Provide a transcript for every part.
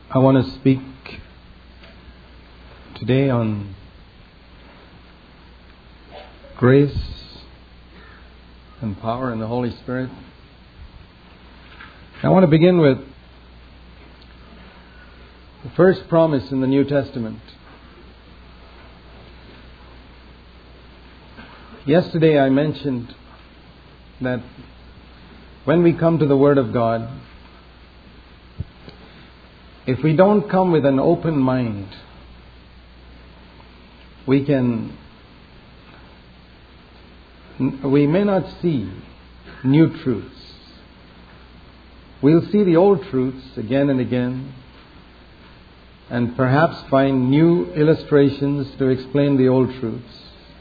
I want to speak today on grace and power in the Holy Spirit. I want to begin with the first promise in the New Testament. Yesterday I mentioned that when we come to the Word of God, if we don't come with an open mind, we may not see new truths. We'll see the old truths again and again, and perhaps find new illustrations to explain the old truths.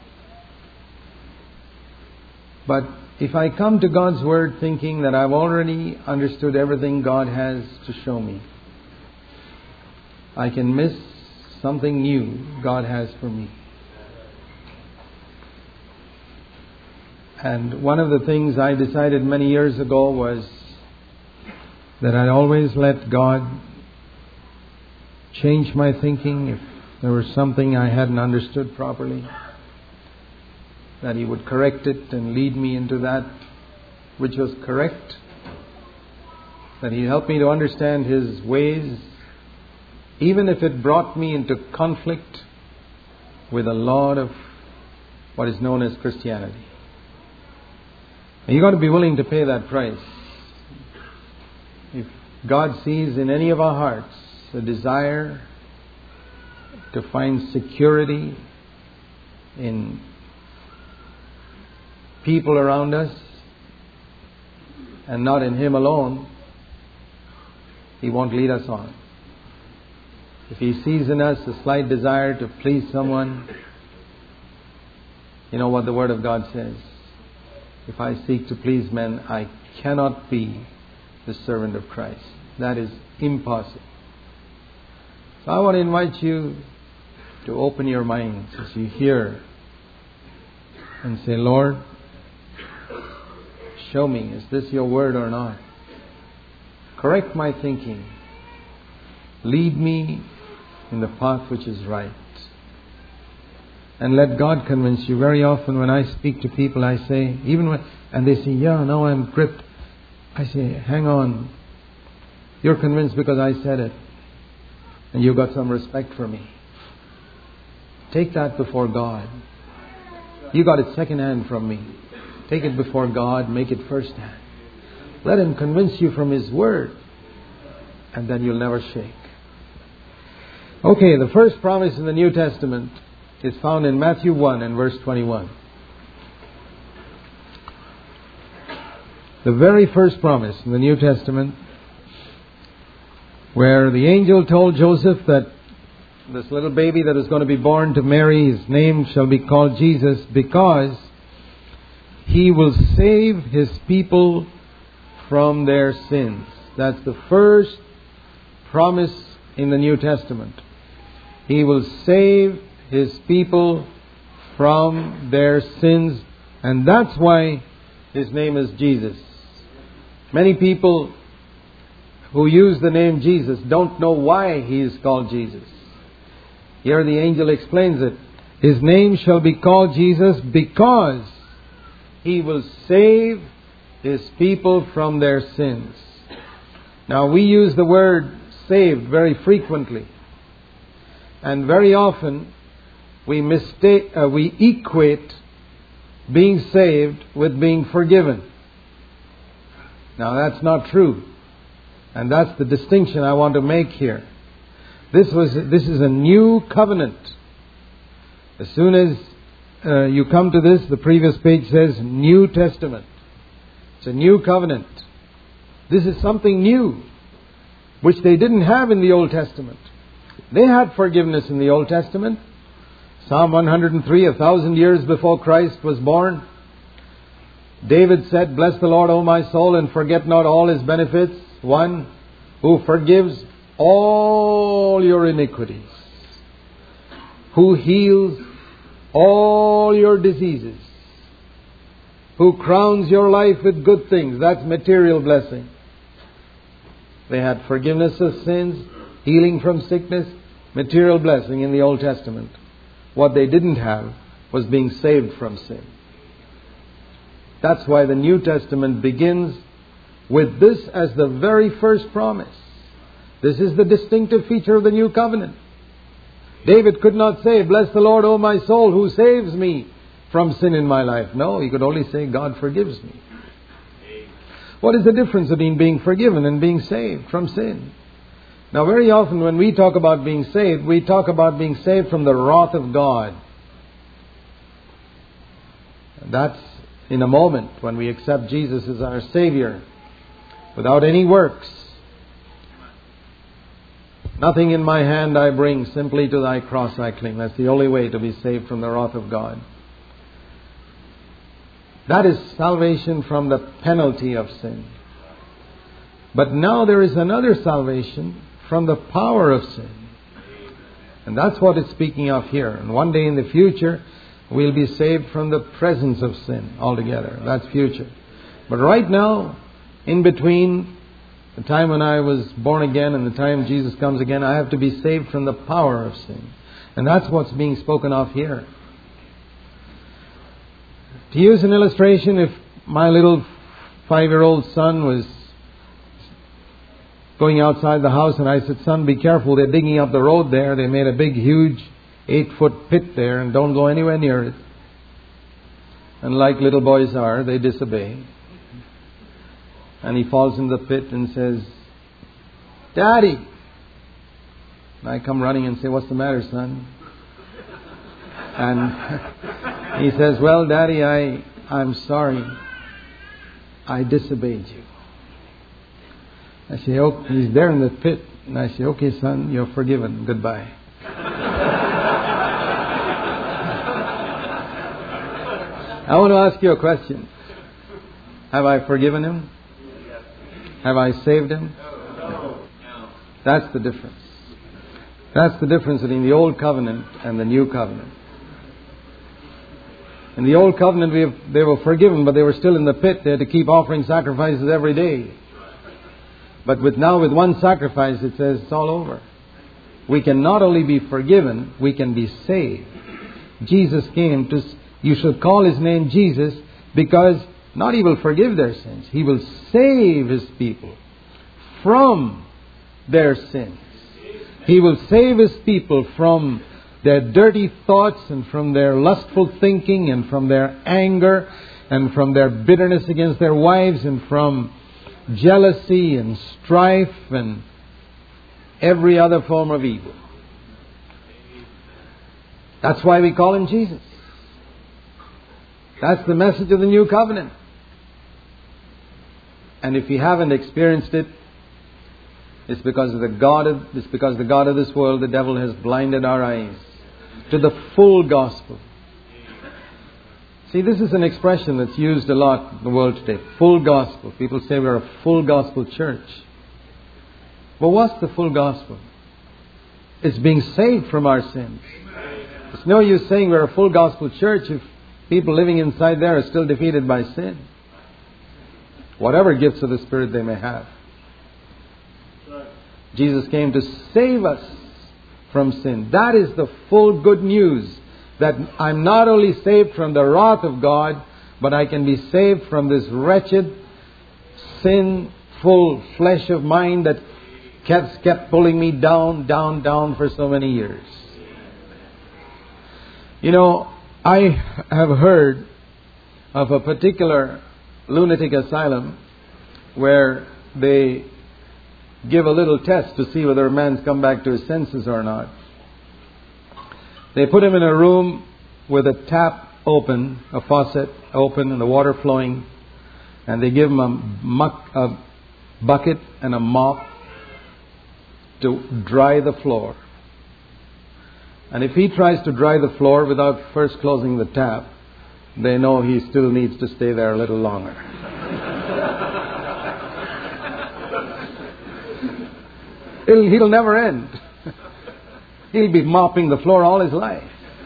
But if I come to God's Word thinking that I've already understood everything God has to show me, I can miss something new God has for me. And one of the things I decided many years ago was that I'd always let God change my thinking if there was something I hadn't understood properly, that He would correct it and lead me into that which was correct, that He'd help me to understand His ways, even if it brought me into conflict with a lot of what is known as Christianity. And you've got to be willing to pay that price. If God sees in any of our hearts a desire to find security in people around us and not in Him alone, He won't lead us on. If He sees in us a slight desire to please someone, you know what the Word of God says. If I seek to please men, I cannot be the servant of Christ. That is impossible. So I want to invite you to open your minds as you hear and say, Lord, show me, is this your Word or not? Correct my thinking. Lead me in the path which is right. And let God convince you. Very often when I speak to people, I say, and they say, yeah, now I'm gripped. I say, hang on. You're convinced because I said it. And you got some respect for me. Take that before God. You got it second hand from me. Take it before God, make it first hand. Let Him convince you from His Word. And then you'll never shake. Okay, the first promise in the New Testament is found in Matthew 1 and verse 21. The very first promise in the New Testament, where the angel told Joseph that this little baby that is going to be born to Mary, his name shall be called Jesus, because He will save His people from their sins. That's the first promise in the New Testament. He will save His people from their sins, and that's why His name is Jesus. Many people who use the name Jesus don't know why He is called Jesus. Here the angel explains it. His name shall be called Jesus because He will save His people from their sins. Now we use the word saved very frequently. And very often we equate being saved with being forgiven. Now that's not true. And that's the distinction I want to make here. This is a new covenant. As soon as you come to this, the previous page says New Testament. It's a new covenant. This is something new, which they didn't have in the Old Testament. They had forgiveness in the Old Testament. Psalm 103, 1,000 years before Christ was born, David said, bless the Lord, O my soul, and forget not all His benefits. One, who forgives all your iniquities, who heals all your diseases, who crowns your life with good things. That's material blessing. They had forgiveness of sins. healing from sickness, material blessing in the Old Testament. What they didn't have was being saved from sin. That's why the New Testament begins with this as the very first promise. This is the distinctive feature of the New Covenant. David could not say, "Bless the Lord, O my soul, who saves me from sin in my life." No, he could only say, "God forgives me." What is the difference between being forgiven and being saved from sin? Now, very often when we talk about being saved, we talk about being saved from the wrath of God. That's in a moment when we accept Jesus as our Savior without any works. Nothing in my hand I bring, simply to thy cross I cling. That's the only way to be saved from the wrath of God. That is salvation from the penalty of sin. But now there is another salvation from the power of sin. And that's what it's speaking of here. And one day in the future, we'll be saved from the presence of sin altogether. That's future. But right now, in between the time when I was born again and the time Jesus comes again, I have to be saved from the power of sin. And that's what's being spoken of here. To use an illustration, if my little 5-year-old son was going outside the house and I said, "Son, be careful, they're digging up the road there. They made a big, huge 8-foot pit there and don't go anywhere near it." And like little boys are, they disobey. And he falls in the pit and says, "Daddy." And I come running and say, "What's the matter, son?" And he says, "Well, Daddy, I'm sorry. I disobeyed you." I say, "Oh," he's there in the pit. And I say, "Okay, son, you're forgiven. Goodbye." I want to ask you a question. Have I forgiven him? Have I saved him? No. That's the difference. That's the difference between the Old Covenant and the New Covenant. In the Old Covenant, they were forgiven, but they were still in the pit. They had to keep offering sacrifices every day. But now with one sacrifice, it says it's all over. We can not only be forgiven, we can be saved. Jesus came to, you should call His name Jesus, because not He will forgive their sins, He will save His people from their sins. He will save His people from their dirty thoughts and from their lustful thinking and from their anger and from their bitterness against their wives and from jealousy and strife and every other form of evil. That's why we call Him Jesus. That's the message of the New Covenant. And if you haven't experienced it, it's because the God of this world, the devil, has blinded our eyes to the full gospel. See, this is an expression that's used a lot in the world today. Full gospel. People say we're a full gospel church. But what's the full gospel? It's being saved from our sins. It's no use saying we're a full gospel church if people living inside there are still defeated by sin. Whatever gifts of the Spirit they may have. Jesus came to save us from sin. That is the full good news. That I'm not only saved from the wrath of God, but I can be saved from this wretched, sinful flesh of mine that kept pulling me down, down, down for so many years. You know, I have heard of a particular lunatic asylum where they give a little test to see whether a man's come back to his senses or not. They put him in a room with a tap open, a faucet open and the water flowing, and they give him a bucket and a mop to dry the floor. And if he tries to dry the floor without first closing the tap, they know he still needs to stay there a little longer. He'll never end. He'll be mopping the floor all his life.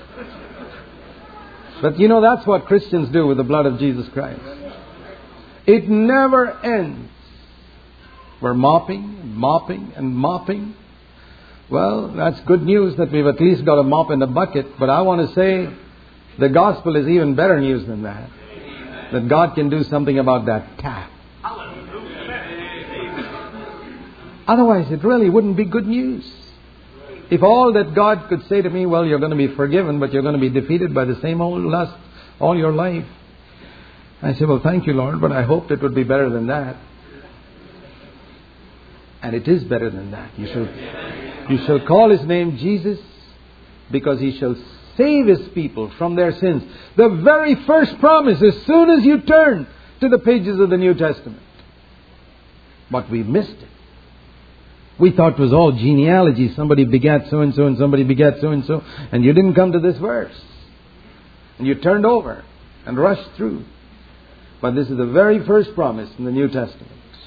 But you know, that's what Christians do with the blood of Jesus Christ. It never ends. We're mopping and mopping and mopping. Well, that's good news that we've at least got a mop and a bucket. But I want to say the gospel is even better news than that. That God can do something about that tap. Otherwise, it really wouldn't be good news. If all that God could say to me, well, you're going to be forgiven, but you're going to be defeated by the same old lust all your life. I say, well, thank you, Lord, but I hoped it would be better than that. And it is better than that. You shall call His name Jesus, because He shall save His people from their sins. The very first promise as soon as you turn to the pages of the New Testament. But we missed it. We thought it was all genealogy. Somebody begat so-and-so and somebody begat so-and-so. And you didn't come to this verse. And you turned over and rushed through. But this is the very first promise in the New Testament.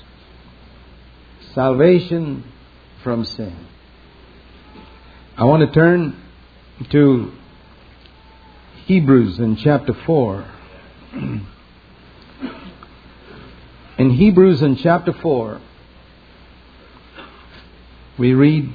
Salvation from sin. I want to turn to Hebrews in chapter 4. In Hebrews in chapter 4, we read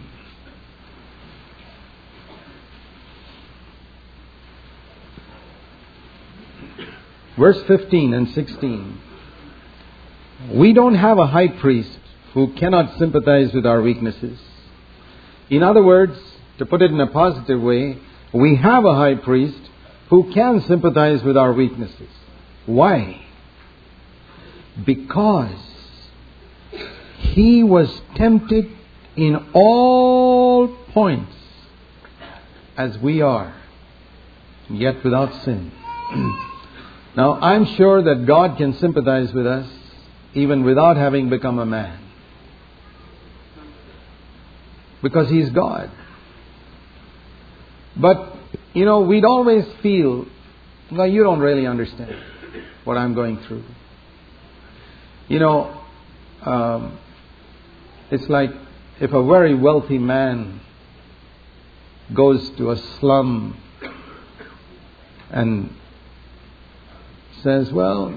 verse 15 and 16. We don't have a high priest who cannot sympathize with our weaknesses. In other words, to put it in a positive way, we have a high priest who can sympathize with our weaknesses. Why? Because He was tempted in all points as we are, yet without sin. Now, I'm sure that God can sympathize with us even without having become a man. Because He's God. But, we'd always feel, well, you don't really understand what I'm going through. It's like if a very wealthy man goes to a slum and says, well,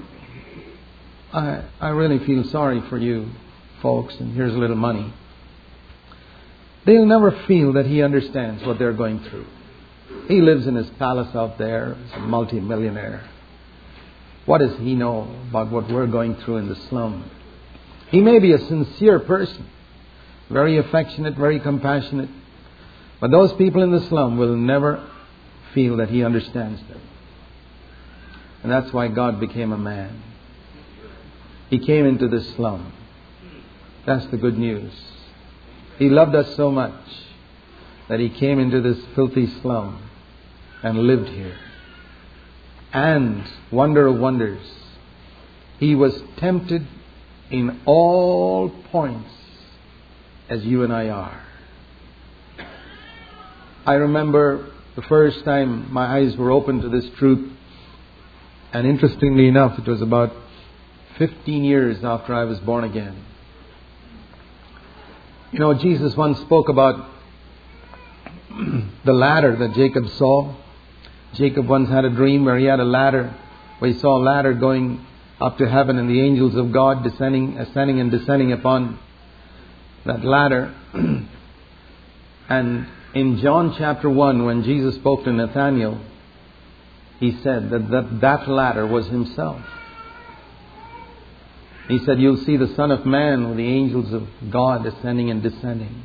I really feel sorry for you folks, and here's a little money. They'll never feel that he understands what they're going through. He lives in his palace out there, he's a multi-millionaire. What does he know about what we're going through in the slum? He may be a sincere person, very affectionate, very compassionate, but those people in the slum will never feel that he understands them. And that's why God became a man. He came into this slum. That's the good news. He loved us so much that He came into this filthy slum and lived here. And, wonder of wonders, He was tempted in all points as you and I are. I remember the first time my eyes were opened to this truth, and interestingly enough, it was about 15 years after I was born again. Jesus once spoke about the ladder that Jacob saw. Jacob once had a dream where he had a ladder, where he saw a ladder going up to heaven and the angels of God ascending and descending upon that ladder. And in John chapter 1, when Jesus spoke to Nathanael, He said that ladder was Himself. He said, you'll see the Son of Man with the angels of God ascending and descending.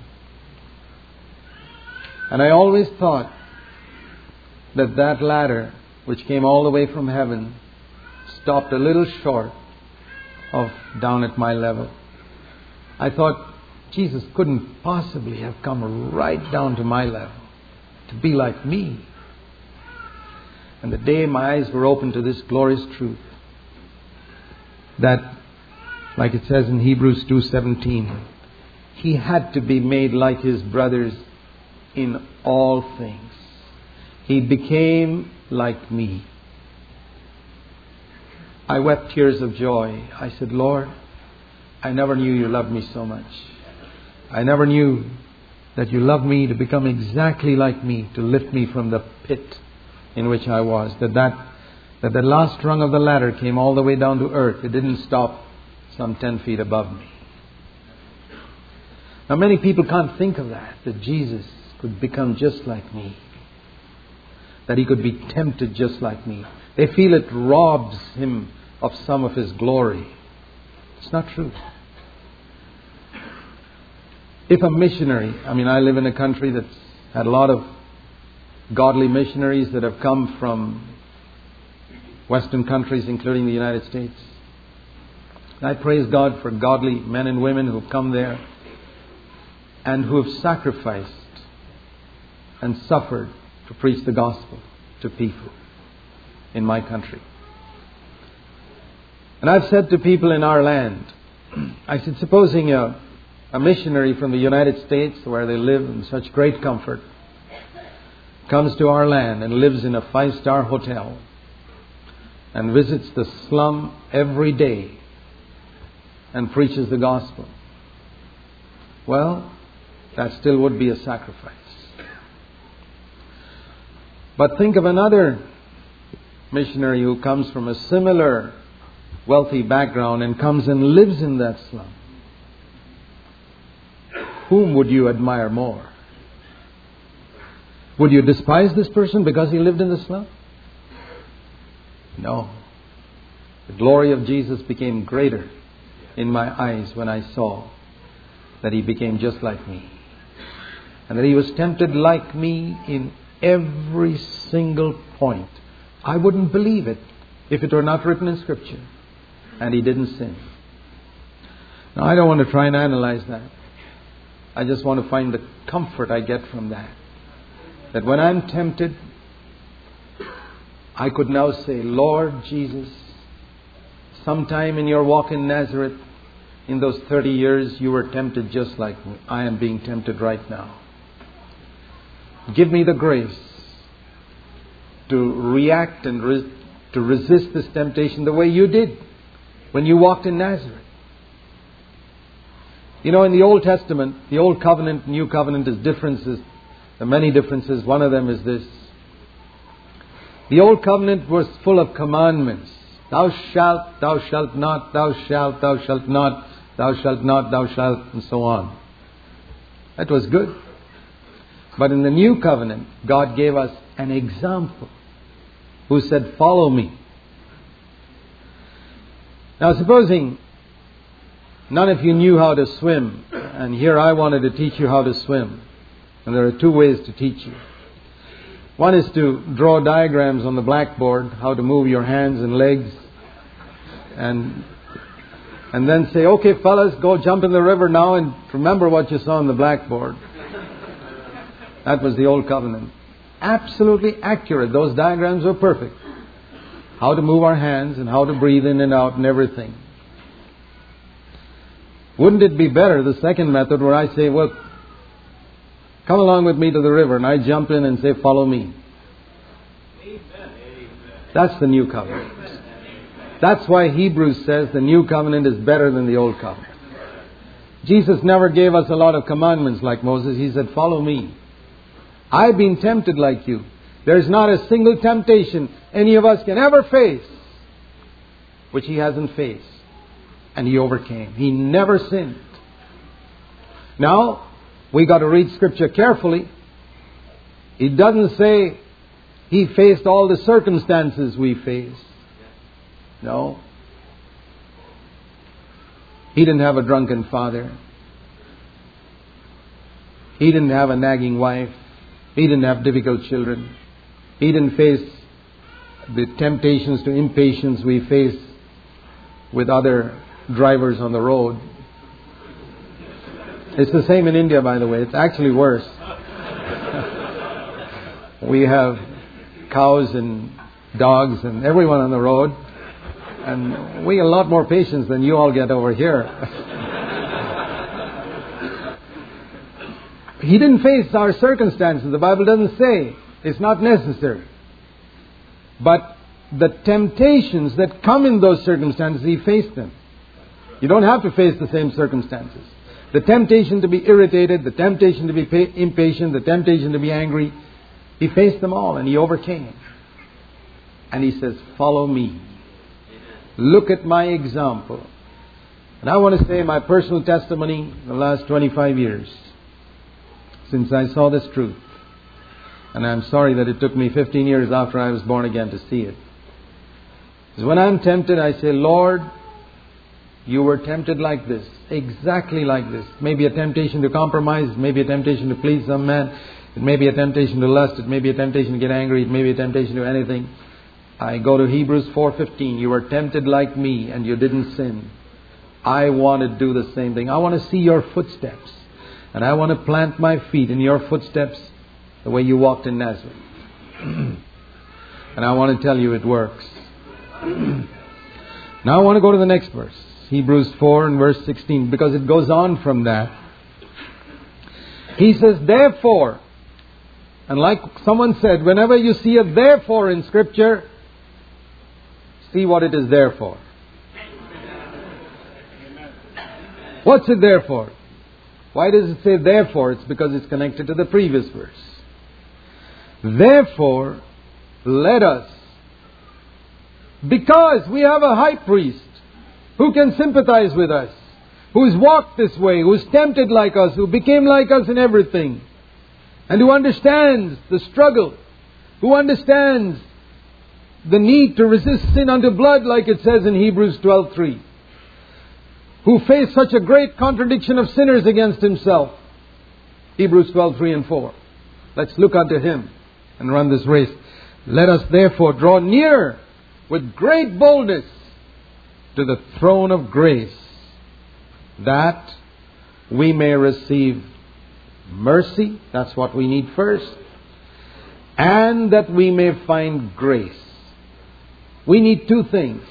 And I always thought that ladder, which came all the way from heaven, stopped a little short of down at my level. I thought Jesus couldn't possibly have come right down to my level to be like me. And the day my eyes were opened to this glorious truth, that, like it says in Hebrews 2:17, He had to be made like His brothers in all things. He became like me. I wept tears of joy. I said, Lord, I never knew You loved me so much. I never knew that You loved me to become exactly like me, to lift me from the pit in which I was. That the last rung of the ladder came all the way down to earth. It didn't stop some 10 feet above me. Now many people can't think of that Jesus could become just like me. That He could be tempted just like me. They feel it robs Him of some of His glory. It's not true. If a missionary, I live in a country that's had a lot of godly missionaries that have come from Western countries, including the United States. And I praise God for godly men and women who have come there and who have sacrificed and suffered to preach the gospel to people in my country. And I've said to people in our land, I said, supposing a missionary from the United States, where they live in such great comfort, comes to our land and lives in a 5-star hotel and visits the slum every day and preaches the gospel. Well, that still would be a sacrifice. But think of another missionary who comes from a similar wealthy background and comes and lives in that slum. Whom would you admire more? Would you despise this person because he lived in the slum? No. The glory of Jesus became greater in my eyes when I saw that He became just like me. And that He was tempted like me in every single point. I wouldn't believe it if it were not written in Scripture. And He didn't sin. Now, I don't want to try and analyze that. I just want to find the comfort I get from that. That when I'm tempted, I could now say, Lord Jesus, sometime in your walk in Nazareth, in those 30 years, you were tempted just like me. I am being tempted right now. Give me the grace to react and to resist this temptation the way you did when you walked in Nazareth. In the Old Testament, the Old Covenant, New Covenant is differences. There are many differences. One of them is this. The Old Covenant was full of commandments. Thou shalt not, thou shalt not, thou shalt not, thou shalt, and so on. That was good. But in the New Covenant, God gave us an example who said, follow me. Now supposing none of you knew how to swim, and here I wanted to teach you how to swim. And there are 2 ways to teach you. One is to draw diagrams on the blackboard, how to move your hands and legs, and then say, okay fellas, go jump in the river now and remember what you saw on the blackboard. That was the Old Covenant. Absolutely accurate. Those diagrams were perfect. How to move our hands and how to breathe in and out and everything. Wouldn't it be better, the second method, where I say, well, come along with me to the river, and I jump in and say, follow me. That's the New Covenant. That's why Hebrews says the New Covenant is better than the Old Covenant. Jesus never gave us a lot of commandments like Moses. He said, follow me. I've been tempted like you. There's not a single temptation any of us can ever face which He hasn't faced. And He overcame. He never sinned. Now, we got to read Scripture carefully. It doesn't say He faced all the circumstances we face. No. He didn't have a drunken father. He didn't have a nagging wife. He didn't have difficult children. He didn't face the temptations to impatience we face with other drivers on the road. It's the same in India, by the way. It's actually worse. We have cows and dogs and everyone on the road, and we get a lot more patience than you all get over here. He didn't face our circumstances. The Bible doesn't say. It's not necessary. But the temptations that come in those circumstances, He faced them. You don't have to face the same circumstances. The temptation to be irritated, the temptation to be impatient, the temptation to be angry, He faced them all and He overcame. And He says, follow me. Look at my example. And I want to say my personal testimony the last 25 years since I saw this truth. And I'm sorry that it took me 15 years after I was born again to see it. Because when I'm tempted, I say, Lord, you were tempted like this, exactly like this. Maybe a temptation to compromise, maybe a temptation to please some man. It may be a temptation to lust, it may be a temptation to get angry, it may be a temptation to anything. I go to Hebrews 4:15. You were tempted like me and you didn't sin. I want to do the same thing. I want to see your footsteps. And I want to plant my feet in your footsteps the way you walked in Nazareth. And I want to tell you it works. Now I want to go to the next verse. Hebrews 4 and verse 16. Because it goes on from that. He says, therefore. And like someone said, whenever you see a therefore in Scripture, see what it is there for. What's it there for? Why does it say therefore? It's because it's connected to the previous verse. Therefore, let us, because we have a high priest who can sympathize with us, who's walked this way, who's tempted like us, who became like us in everything, and who understands the struggle, who understands the need to resist sin unto blood, like it says in Hebrews 12:3, who faced such a great contradiction of sinners against himself. Hebrews 12:3 and 4. Let's look unto him and run this race. Let us therefore draw near with great boldness to the throne of grace, that we may receive mercy. That's what we need first. And that we may find grace. We need two things.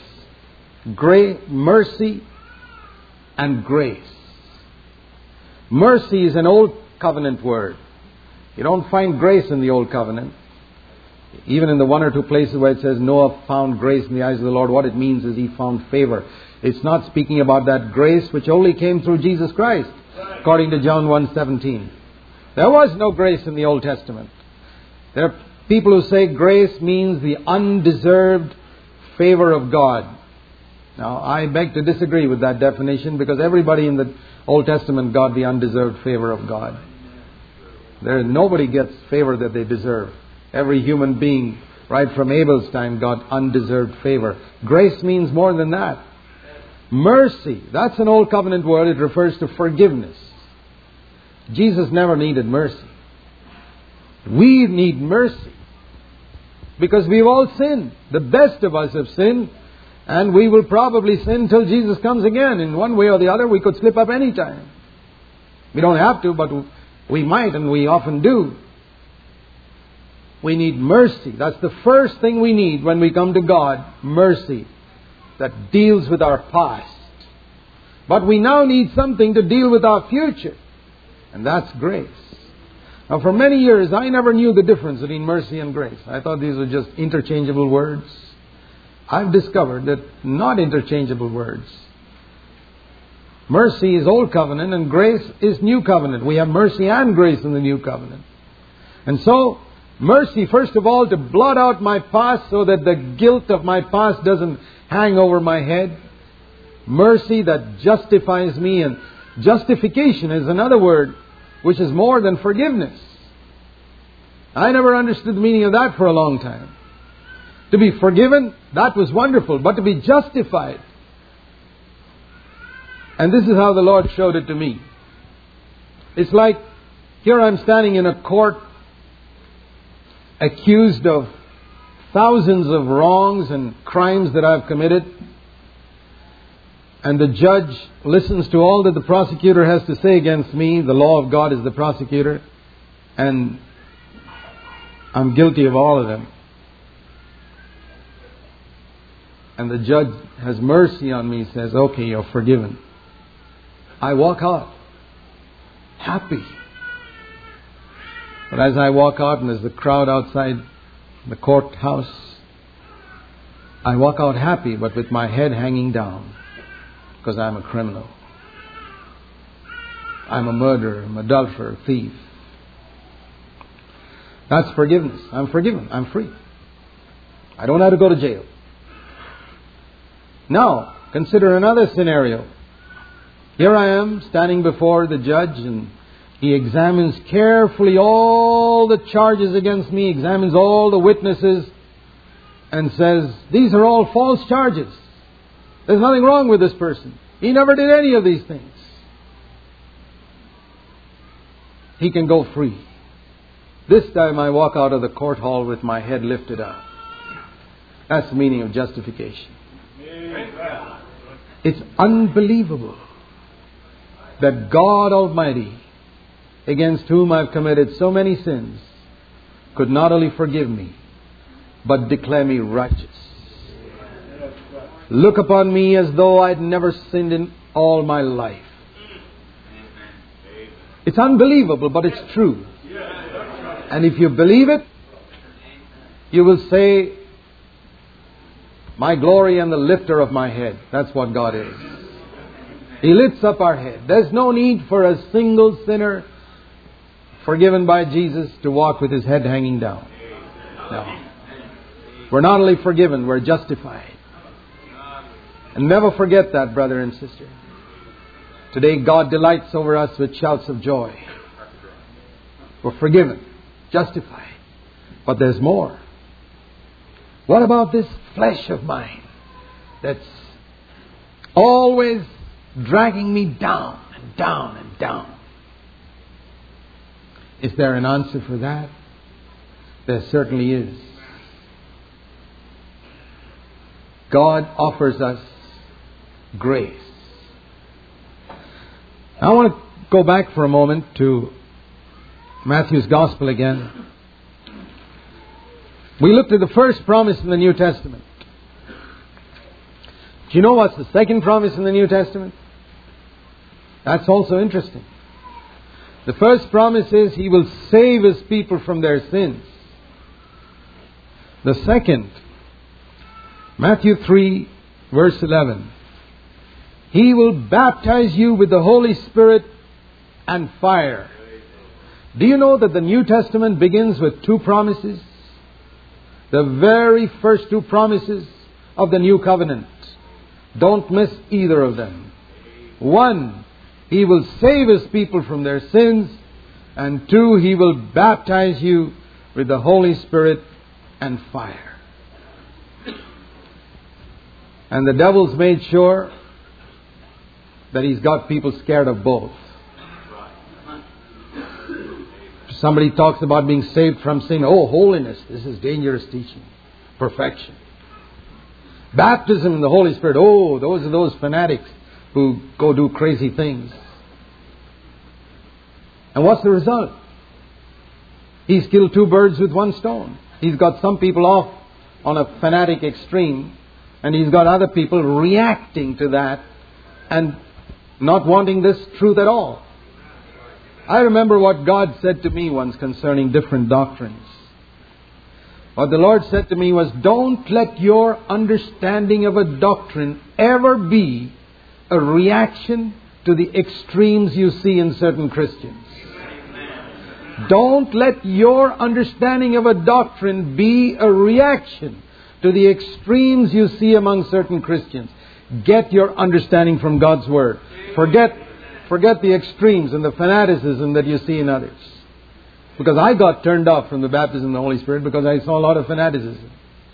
Mercy and grace. Mercy is an old covenant word. You don't find grace in the old covenant. Even in the one or two places where it says Noah found grace in the eyes of the Lord, what it means is he found favor. It's not speaking about that grace which only came through Jesus Christ, according to John 1:17. There was no grace in the Old Testament. There are people who say grace means the undeserved favor of God. Now, I beg to disagree with that definition, because everybody in the Old Testament got the undeserved favor of God. Nobody gets favor that they deserve. Every human being, right from Abel's time, got undeserved favor. Grace means more than that. Mercy, that's an old covenant word. It refers to forgiveness. Jesus never needed mercy. We need mercy because we've all sinned. The best of us have sinned, and we will probably sin until Jesus comes again. In one way or the other, we could slip up any time. We don't have to, but we might, and we often do. We need mercy. That's the first thing we need when we come to God. Mercy that deals with our past. But we now need something to deal with our future. And that's grace. Now, for many years, I never knew the difference between mercy and grace. I thought these were just interchangeable words. I've discovered that not interchangeable words. Mercy is Old Covenant and grace is New Covenant. We have mercy and grace in the New Covenant. And so, mercy, first of all, to blot out my past so that the guilt of my past doesn't hang over my head. Mercy that justifies me, and justification is another word which is more than forgiveness. I never understood the meaning of that for a long time. To be forgiven, that was wonderful, but to be justified. And this is how the Lord showed it to me. It's like, here I'm standing in a court, accused of thousands of wrongs and crimes that I've committed. And the judge listens to all that the prosecutor has to say against me. The law of God is the prosecutor. And I'm guilty of all of them. And the judge has mercy on me, says, okay, you're forgiven. I walk out happy. But as I walk out and there's the crowd outside the courthouse, I walk out happy, but with my head hanging down, because I'm a criminal. I'm a murderer, I'm an adulterer, a thief. That's forgiveness. I'm forgiven. I'm free. I don't have to go to jail. Now, consider another scenario. Here I am standing before the judge, and he examines carefully all the charges against me, examines all the witnesses, and says, these are all false charges. There's nothing wrong with this person. He never did any of these things. He can go free. This time I walk out of the court hall with my head lifted up. That's the meaning of justification. It's unbelievable that God Almighty, against whom I've committed so many sins, could not only forgive me, but declare me righteous. Look upon me as though I'd never sinned in all my life. It's unbelievable, but it's true. And if you believe it, you will say, my glory and the lifter of my head. That's what God is. He lifts up our head. There's no need for a single sinner forgiven by Jesus to walk with his head hanging down. No. We're not only forgiven, we're justified. And never forget that, brother and sister. Today God delights over us with shouts of joy. We're forgiven, justified. But there's more. What about this flesh of mine that's always dragging me down and down and down? Is there an answer for that? There certainly is. God offers us grace. I want to go back for a moment to Matthew's Gospel again. We looked at the first promise in the New Testament. Do you know what's the second promise in the New Testament? That's also interesting. The first promise is He will save His people from their sins. The second, Matthew 3, verse 11. He will baptize you with the Holy Spirit and fire. Do you know that the New Testament begins with two promises? The very first two promises of the New Covenant. Don't miss either of them. One, He will save His people from their sins. And two, He will baptize you with the Holy Spirit and fire. And the devil's made sure that he's got people scared of both. Somebody talks about being saved from sin. Oh, holiness. This is dangerous teaching. Perfection. Baptism in the Holy Spirit. Oh, those are those fanatics who go do crazy things. And what's the result? He's killed two birds with one stone. He's got some people off on a fanatic extreme, and he's got other people reacting to that and not wanting this truth at all. I remember what God said to me once concerning different doctrines. What the Lord said to me was, don't let your understanding of a doctrine ever be a reaction to the extremes you see in certain Christians. Don't let your understanding of a doctrine be a reaction to the extremes you see among certain Christians. Get your understanding from God's Word. Forget the extremes and the fanaticism that you see in others. Because I got turned off from the baptism of the Holy Spirit because I saw a lot of fanaticism.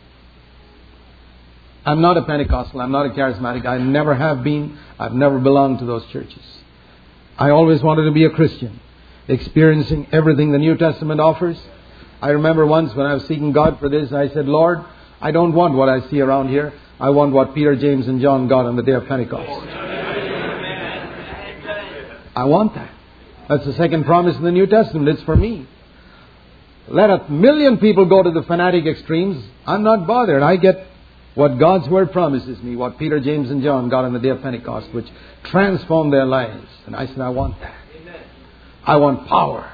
I'm not a Pentecostal. I'm not a charismatic. I never have been. I've never belonged to those churches. I always wanted to be a Christian, experiencing everything the New Testament offers. I remember once when I was seeking God for this, I said, Lord, I don't want what I see around here. I want what Peter, James, and John got on the day of Pentecost. I want that. That's the second promise in the New Testament. It's for me. Let 1 million people go to the fanatic extremes. I'm not bothered. I get what God's Word promises me, what Peter, James, and John got on the day of Pentecost, which transformed their lives. And I said, I want that. I want power.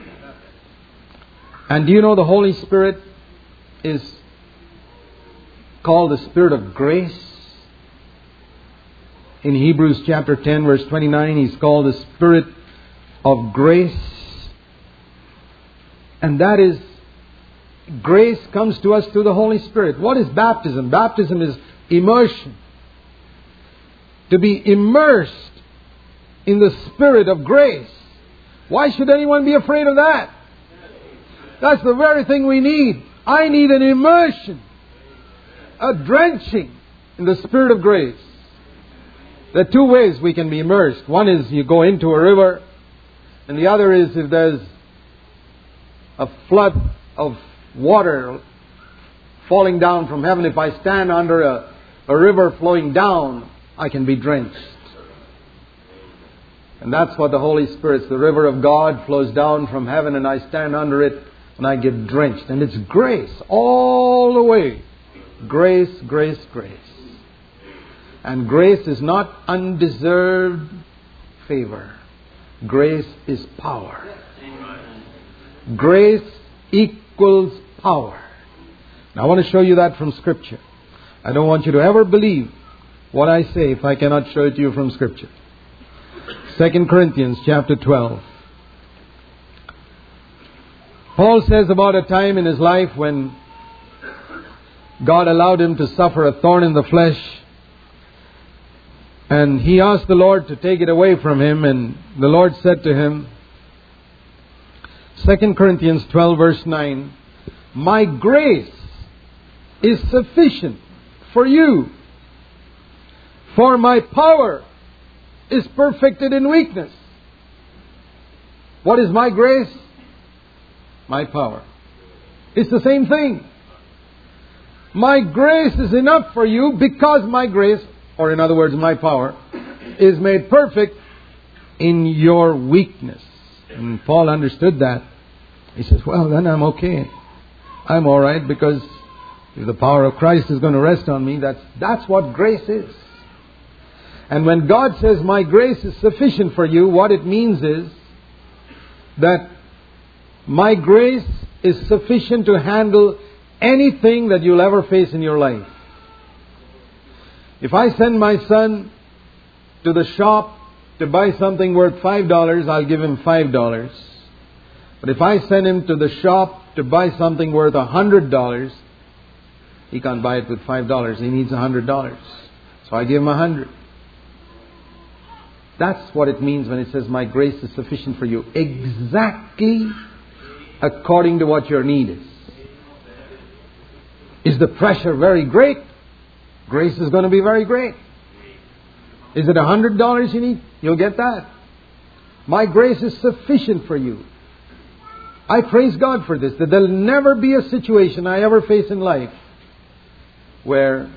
And do you know the Holy Spirit is called the Spirit of grace? In Hebrews chapter 10, verse 29, He's called the Spirit of grace. And that is, grace comes to us through the Holy Spirit. What is baptism? Baptism is immersion. To be immersed in the Spirit of grace. Why should anyone be afraid of that? That's the very thing we need. I need an immersion, a drenching in the Spirit of grace. There are two ways we can be immersed. One is you go into a river, and the other is if there's a flood of water falling down from heaven. If I stand under a river flowing down, I can be drenched. And that's what the Holy Spirit's. The river of God flows down from heaven, and I stand under it and I get drenched. And it's grace all the way. Grace, grace, grace. And grace is not undeserved favor. Grace is power. Grace equals power. Now I want to show you that from Scripture. I don't want you to ever believe what I say if I cannot show it to you from Scripture. 2 Corinthians chapter 12. Paul says about a time in his life when God allowed him to suffer a thorn in the flesh. And he asked the Lord to take it away from him. And the Lord said to him, 2 Corinthians 12 verse 9, "My grace is sufficient for you, for my power is perfected in weakness." What is my grace? My power. It's the same thing. My grace is enough for you because my grace, or in other words, my power, is made perfect in your weakness. And Paul understood that. He says, well, then I'm okay. I'm all right, because if the power of Christ is going to rest on me, that's what grace is. And when God says, my grace is sufficient for you, what it means is that my grace is sufficient to handle anything that you'll ever face in your life. If I send my son to the shop to buy something worth $5, I'll give him $5. But if I send him to the shop to buy something worth $100, he can't buy it with $5. He needs $100. So I give him $100. That's what it means when it says, my grace is sufficient for you. Exactly according to what your need is. Is the pressure very great? Grace is going to be very great. Is it $100 you need? You'll get that. My grace is sufficient for you. I praise God for this, that there'll never be a situation I ever face in life where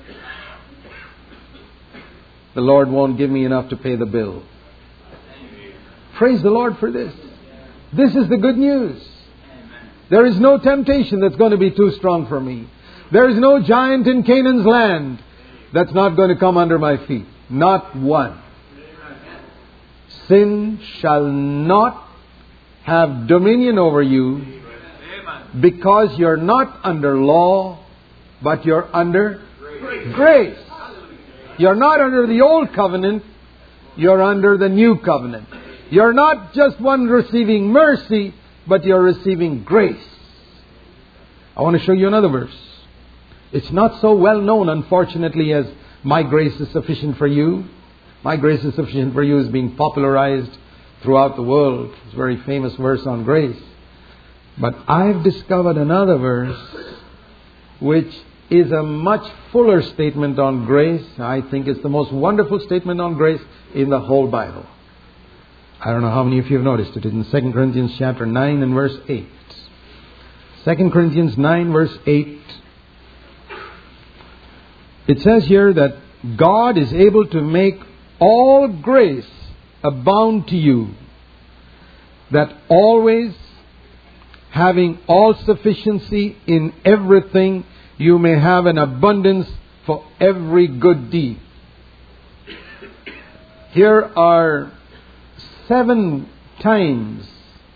the Lord won't give me enough to pay the bill. Praise the Lord for this. This is the good news. There is no temptation that's going to be too strong for me. There is no giant in Canaan's land that's not going to come under my feet. Not one. Sin shall not have dominion over you, because you're not under law, but you're under grace. You're not under the old covenant, you're under the new covenant. You're not just one receiving mercy, but you're receiving grace. I want to show you another verse. It's not so well known, unfortunately, as my grace is sufficient for you. My grace is sufficient for you is being popularized throughout the world. It's a very famous verse on grace. But I've discovered another verse which is a much fuller statement on grace. I think it's the most wonderful statement on grace in the whole Bible. I don't know how many of you have noticed it. It's in 2 Corinthians chapter 9 and verse 8. 2 Corinthians 9 verse 8. It says here that God is able to make all grace abound to you, that always, having all sufficiency in everything, you may have an abundance for every good deed. Here are 7 times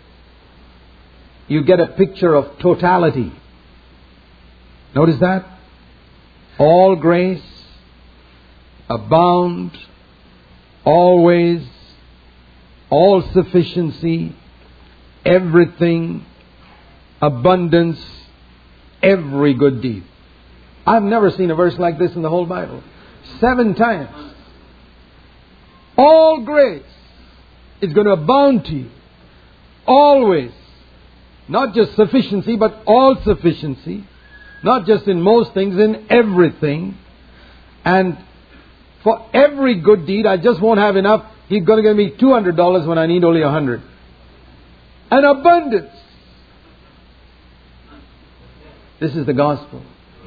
you get a picture of totality. Notice that? All grace, abound, always, all sufficiency, everything, abundance, every good deed. I've never seen a verse like this in the whole Bible. 7 times. All grace, It's going to abound to you. Always. Not just sufficiency, but all sufficiency. Not just in most things, in everything. And for every good deed, I just won't have enough. He's going to give me $200 when I need only $100. An abundance. This is the gospel.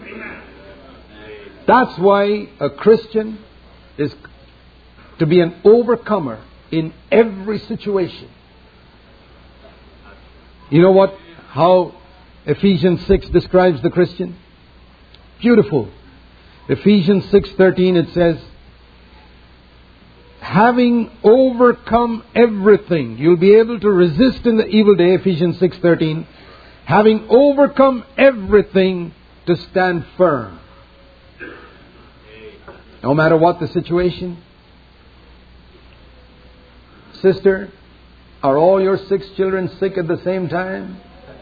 That's why a Christian is to be an overcomer in every situation. You know what? How Ephesians 6 describes the Christian? Beautiful. Ephesians 6:13, it says, having overcome everything, you'll be able to resist in the evil day, Ephesians 6:13, having overcome everything to stand firm. No matter what the situation. Sister, are all your 6 children sick at the same time?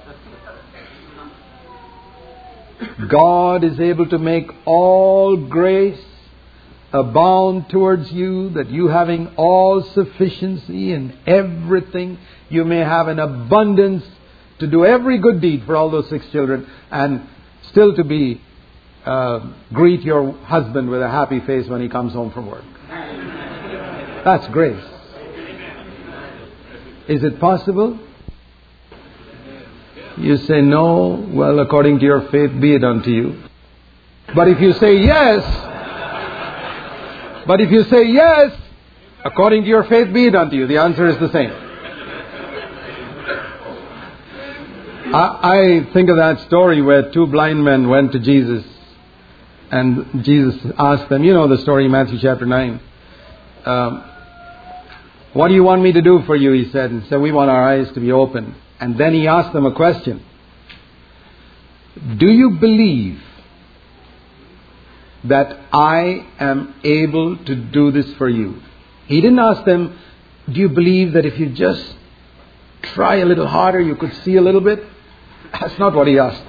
God is able to make all grace abound towards you, that you having all sufficiency in everything, you may have an abundance to do every good deed for all those 6 children, and still to be greet your husband with a happy face when he comes home from work. That's grace. Is it possible? You say no. Well, according to your faith, be it unto you. But if you say yes, according to your faith, be it unto you. The answer is the same. I think of that story where 2 blind men went to Jesus, and Jesus asked them, you know the story in Matthew chapter 9. What do you want me to do for you? He said. And said, we want our eyes to be open. And then he asked them a question. Do you believe that I am able to do this for you? He didn't ask them, do you believe that if you just try a little harder, you could see a little bit? That's not what he asked.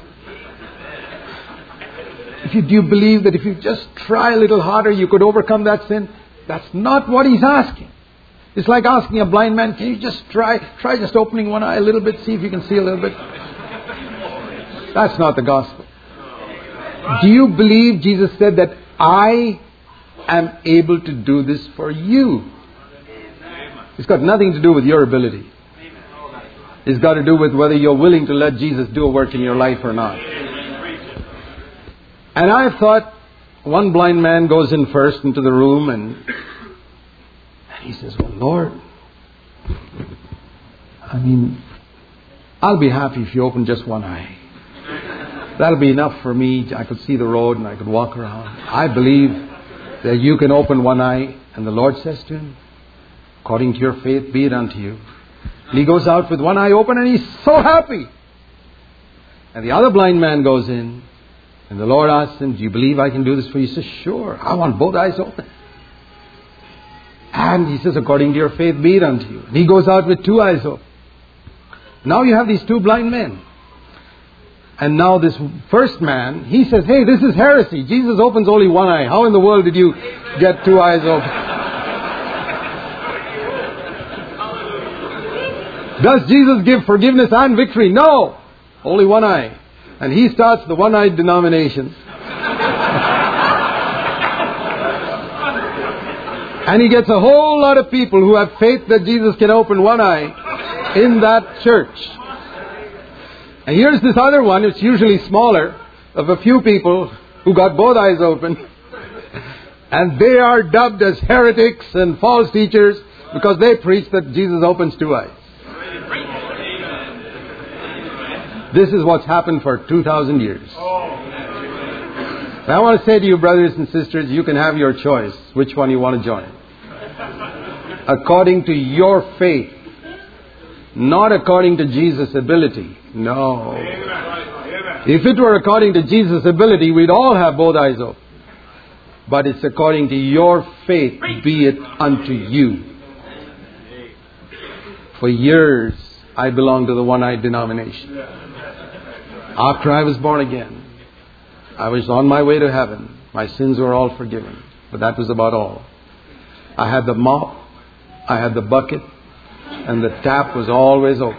Do you believe that if you just try a little harder, you could overcome that sin? That's not what he's asking. It's like asking a blind man, can you just try just opening one eye a little bit, see if you can see a little bit? That's not the gospel. Do you believe, Jesus said, that I am able to do this for you? It's got nothing to do with your ability. It's got to do with whether you're willing to let Jesus do a work in your life or not. And I thought, one blind man goes in first into the room, and he says, well, Lord, I'll be happy if you open just one eye. That'll be enough for me. I could see the road and I could walk around. I believe that you can open one eye. And the Lord says to him, according to your faith, be it unto you. And he goes out with one eye open and he's so happy. And the other blind man goes in, and the Lord asks him, do you believe I can do this for you? He says, sure, I want both eyes open. And he says, according to your faith, be it unto you. And he goes out with 2 eyes open. Now you have these 2 blind men. And now this first man, he says, hey, this is heresy. Jesus opens only one eye. How in the world did you get 2 eyes open? Does Jesus give forgiveness and victory? No. Only one eye. And he starts the one-eyed denominations. And he gets a whole lot of people who have faith that Jesus can open one eye in that church. And here's this other one, it's usually smaller, of a few people who got both eyes open. And they are dubbed as heretics and false teachers because they preach that Jesus opens 2 eyes. This is what's happened for 2,000 years. I want to say to you, brothers and sisters, you can have your choice which one you want to join. According to your faith, not according to Jesus' ability. No. If it were according to Jesus' ability, we'd all have both eyes open. But it's according to your faith, be it unto you. For years, I belonged to the one-eyed denomination. After I was born again, I was on my way to heaven. My sins were all forgiven. But that was about all. I had the mop, I had the bucket, And the tap was always open.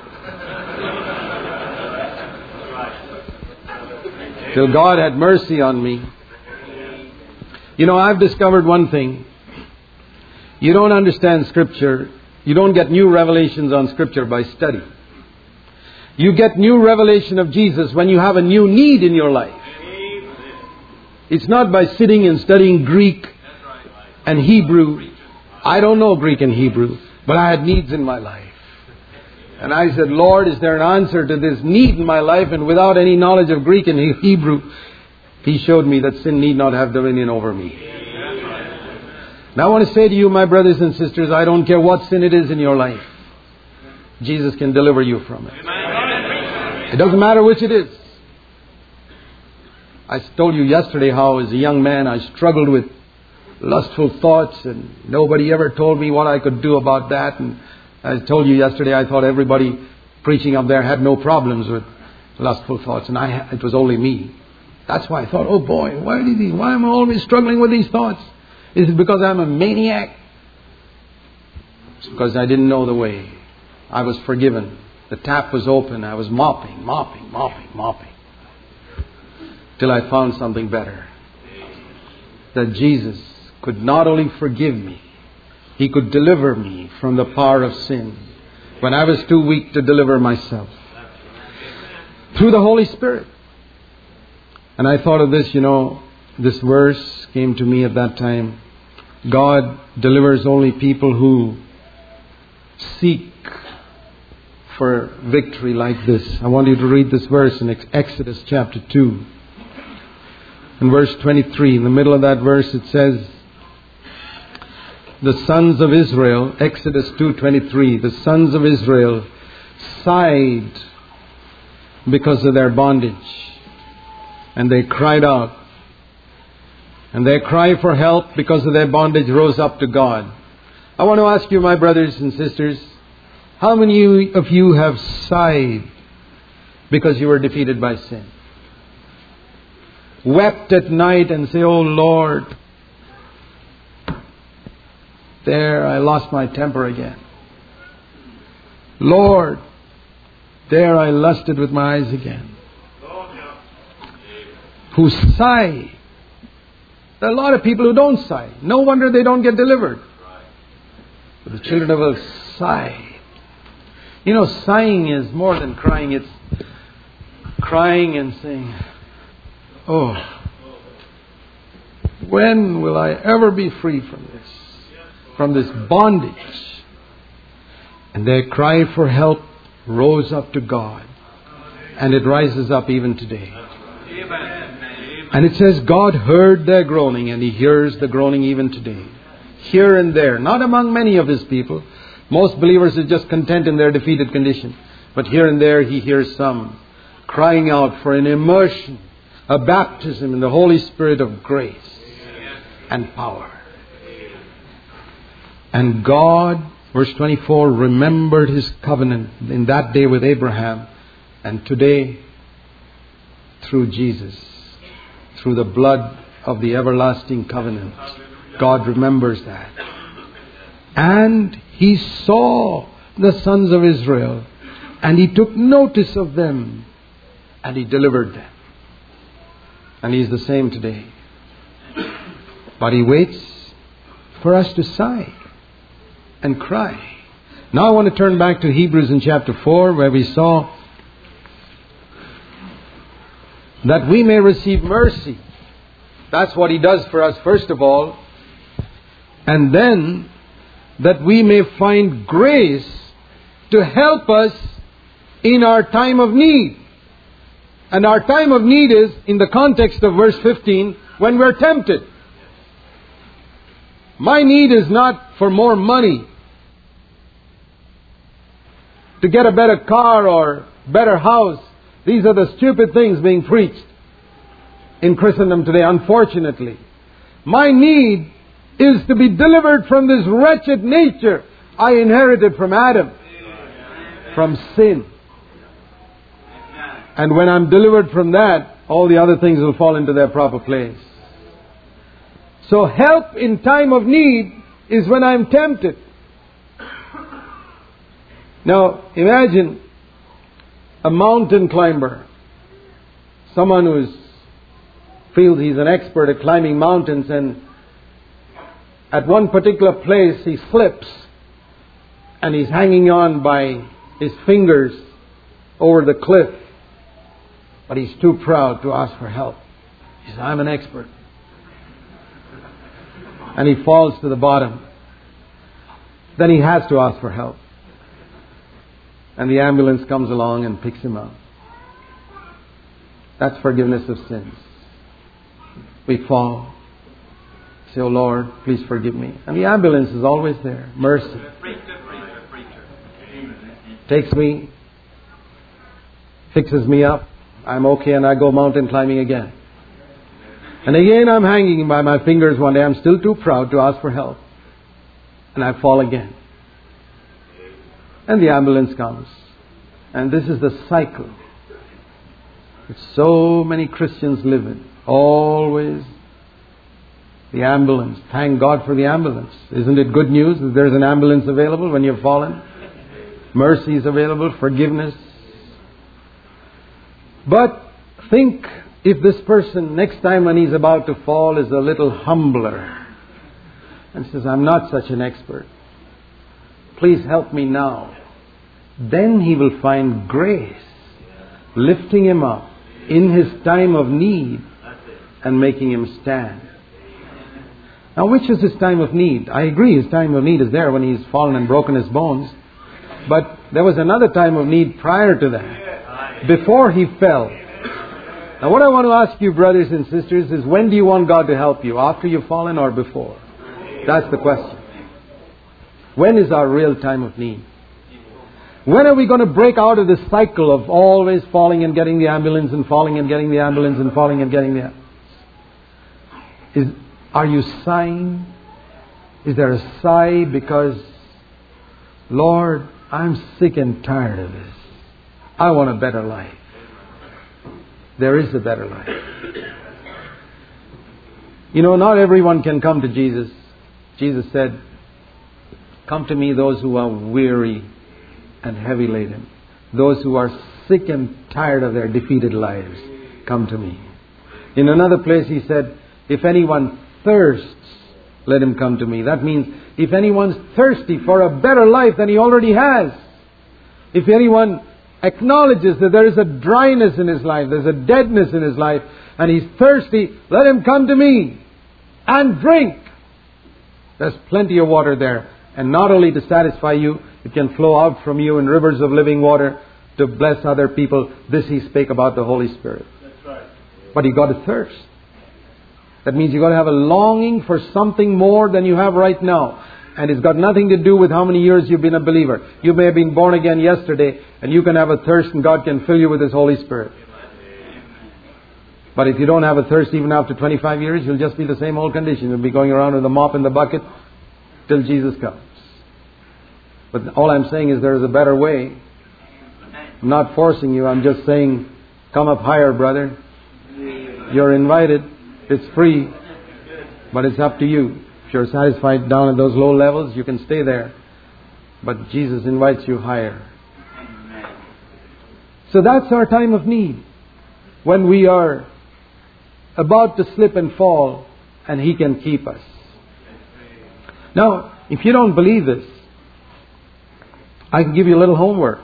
Till God had mercy on me. You know, I've discovered one thing. You don't understand Scripture. You don't get new revelations on Scripture by study. You get new revelation of Jesus when you have a new need in your life. It's not by sitting and studying Greek and Hebrew. I don't know Greek and Hebrew, but I had needs in my life. And I said, Lord, is there an answer to this need in my life? And without any knowledge of Greek and Hebrew, He showed me that sin need not have dominion over me. Now I want to say to you, my brothers and sisters, I don't care what sin it is in your life. Jesus can deliver you from it. It doesn't matter which it is. I told you yesterday how as a young man I struggled with lustful thoughts, and nobody ever told me what I could do about that. And I told you yesterday I thought everybody preaching up there had no problems with lustful thoughts, and it was only me. That's why I thought, oh boy, why am I always struggling with these thoughts? Is it because I'm a maniac? It's because I didn't know the way. I was forgiven. The tap was open. I was mopping. Till I found something better. That Jesus could not only forgive me, He could deliver me from the power of sin when I was too weak to deliver myself. Through the Holy Spirit. And I thought of this, this verse came to me at that time. God delivers only people who seek for victory like this. I want you to read this verse in Exodus chapter 2. In verse 23, in the middle of that verse it says, the sons of Israel, Exodus 2:23, the sons of Israel sighed because of their bondage. And they cried out. And their cry for help because of their bondage rose up to God. I want to ask you, my brothers and sisters, how many of you have sighed because you were defeated by sin? Wept at night and say, oh Lord, there I lost my temper again. Lord, there I lusted with my eyes again. Who sigh. There are a lot of people who don't sigh. No wonder they don't get delivered. But the children of earth sigh. Sighing is more than crying. It's crying and saying, oh, when will I ever be free from this bondage? And their cry for help rose up to God. And it rises up even today. And it says God heard their groaning, and He hears the groaning even today. Here and there, not among many of His people. Most believers are just content in their defeated condition. But here and there He hears some crying out for an immersion, a baptism in the Holy Spirit of grace and power. And God, verse 24, remembered His covenant in that day with Abraham. And today, through Jesus, through the blood of the everlasting covenant, God remembers that. And He saw the sons of Israel, and He took notice of them, and He delivered them. And He's the same today. But He waits for us to sigh and cry. Now I want to turn back to Hebrews in chapter 4, where we saw that we may receive mercy. That's what He does for us first of all. And then that we may find grace to help us in our time of need. And our time of need is, in the context of verse 15, when we're tempted. My need is not for more money, to get a better car or better house. These are the stupid things being preached in Christendom today, unfortunately. My need is to be delivered from this wretched nature I inherited from Adam, from sin. And when I'm delivered from that, all the other things will fall into their proper place. So help in time of need is when I'm tempted. Now, imagine a mountain climber, someone who feels he's an expert at climbing mountains, and at one particular place he slips and he's hanging on by his fingers over the cliff, but he's too proud to ask for help. He says, I'm an expert. And he falls to the bottom. Then he has to ask for help. And the ambulance comes along and picks him up. That's forgiveness of sins. We fall. Say, oh Lord, please forgive me. And the ambulance is always there. Mercy. Takes me, fixes me up. I'm okay, and I go mountain climbing again. And again I'm hanging by my fingers one day. I'm still too proud to ask for help. And I fall again. And the ambulance comes. And this is the cycle that so many Christians live in. Always the ambulance. Thank God for the ambulance. Isn't it good news that there's an ambulance available when you've fallen? Mercy is available, forgiveness. But think if this person, next time when he's about to fall, is a little humbler and says, I'm not such an expert. Please help me now. Then he will find grace lifting him up in his time of need and making him stand. Now, which is his time of need? I agree, his time of need is there when he's fallen and broken his bones. But there was another time of need prior to that, before he fell. Now, what I want to ask you, brothers and sisters, is when do you want God to help you? After you've fallen or before? That's the question. When is our real time of need? When are we going to break out of this cycle of always falling and getting the ambulance and falling and getting the ambulance and falling and getting the ambulance? Are you sighing? Is there a sigh because, Lord, I'm sick and tired of this. I want a better life. There is a better life. You know, not everyone can come to Jesus. Jesus said, come to me those who are weary and heavy laden. Those who are sick and tired of their defeated lives. Come to me. In another place he said, if anyone thirsts, let him come to me. That means if anyone's thirsty for a better life than he already has. If anyone acknowledges that there is a dryness in his life, there's a deadness in his life, and he's thirsty, let him come to me and drink. There's plenty of water there. And not only to satisfy you, it can flow out from you in rivers of living water to bless other people. This he spake about the Holy Spirit. That's right. But you got to thirst. That means you got to have a longing for something more than you have right now. And it's got nothing to do with how many years you've been a believer. You may have been born again yesterday, and you can have a thirst and God can fill you with His Holy Spirit. But if you don't have a thirst even after 25 years, you'll just be the same old condition. You'll be going around with a mop and the bucket till Jesus comes. But all I'm saying is there is a better way. I'm not forcing you. I'm just saying, come up higher, brother. You're invited. It's free. But it's up to you. If you're satisfied down at those low levels, you can stay there. But Jesus invites you higher. So that's our time of need. When we are about to slip and fall, and He can keep us. Now, if you don't believe this, I can give you a little homework.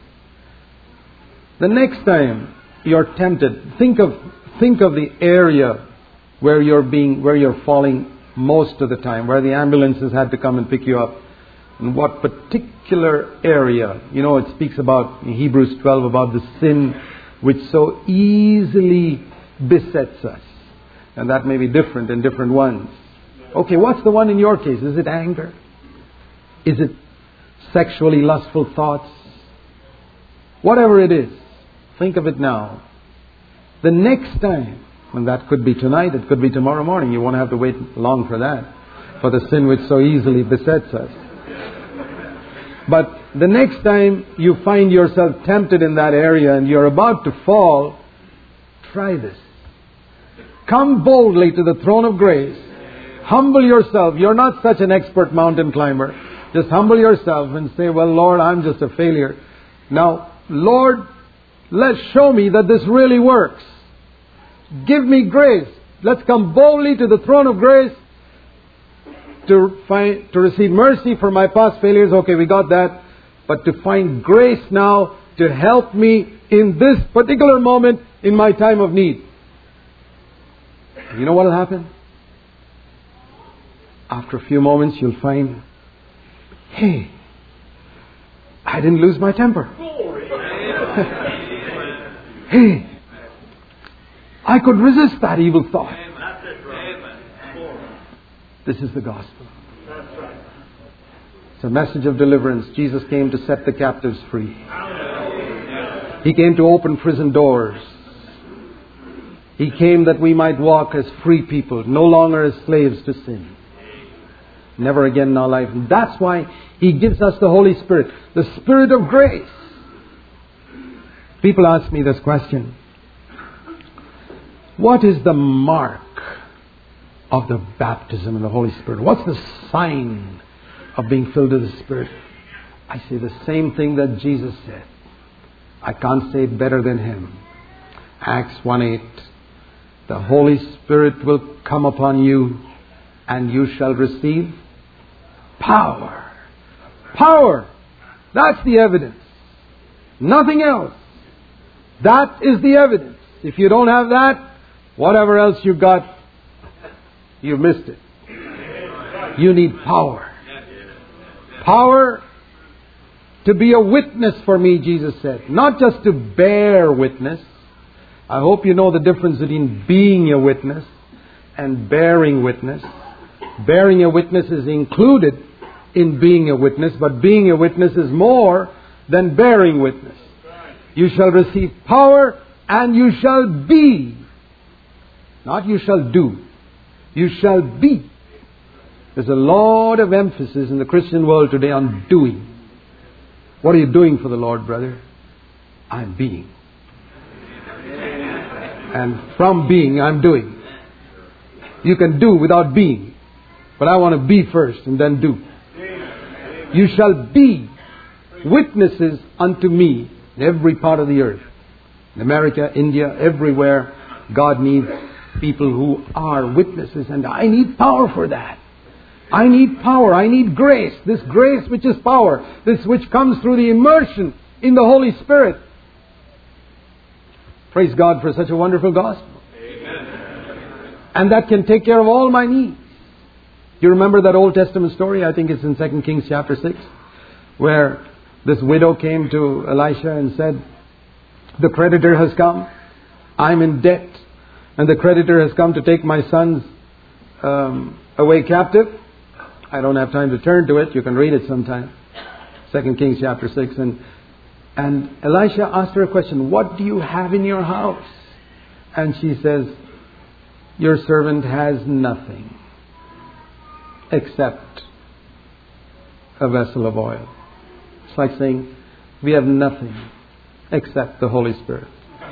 The next time you're tempted, think of the area where you're falling most of the time, where the ambulances had to come and pick you up. In what particular area? You know, it speaks about, in Hebrews 12, about the sin which so easily besets us. And that may be different in different ones. Okay, what's the one in your case? Is it anger? Is it sexually lustful thoughts? Whatever it is, think of it now. The next time, and that could be tonight, it could be tomorrow morning. You won't have to wait long for that, for the sin which so easily besets us. But the next time you find yourself tempted in that area and you're about to fall, try this. Come boldly to the throne of grace. Humble yourself. You're not such an expert mountain climber. Just humble yourself and say, well, Lord, I'm just a failure. Now, Lord, let's show me that this really works. Give me grace. Let's come boldly to the throne of grace to receive mercy for my past failures. Okay, we got that. But to find grace now to help me in this particular moment in my time of need. You know what will happen? After a few moments, you'll find, hey, I didn't lose my temper. Hey, I could resist that evil thought. This is the gospel. It's a message of deliverance. Jesus came to set the captives free. He came to open prison doors. He came that we might walk as free people, no longer as slaves to sin. Never again in our life. And that's why He gives us the Holy Spirit, the Spirit of grace. People ask me this question. What is the mark of the baptism in the Holy Spirit? What's the sign of being filled with the Spirit? I say the same thing that Jesus said. I can't say it better than Him. Acts 1:8. The Holy Spirit will come upon you and you shall receive power. Power. That's the evidence. Nothing else. That is the evidence. If you don't have that, whatever else you got, you've missed it. You need power. Power to be a witness for me, Jesus said. Not just to bear witness. I hope you know the difference between being a witness and bearing witness. Bearing a witness is included in being a witness, but being a witness is more than bearing witness. You shall receive power and you shall be. Not you shall do. You shall be. There's a lot of emphasis in the Christian world today on doing. What are you doing for the Lord, brother? I'm being. And from being, I'm doing. You can do without being. But I want to be first and then do. You shall be witnesses unto me in every part of the earth. In America, India, everywhere, God needs people who are witnesses. And I need power for that. I need power. I need grace. This grace which is power. This which comes through the immersion in the Holy Spirit. Praise God for such a wonderful gospel. Amen. And that can take care of all my needs. You remember that Old Testament story? I think it's in 2 Kings chapter 6. Where this widow came to Elisha and said, the creditor has come. I'm in debt. And the creditor has come to take my sons away captive. I don't have time to turn to it. You can read it sometime. 2 Kings chapter 6. And Elisha asked her a question. What do you have in your house? And she says, your servant has nothing except a vessel of oil. It's like saying, we have nothing except the Holy Spirit.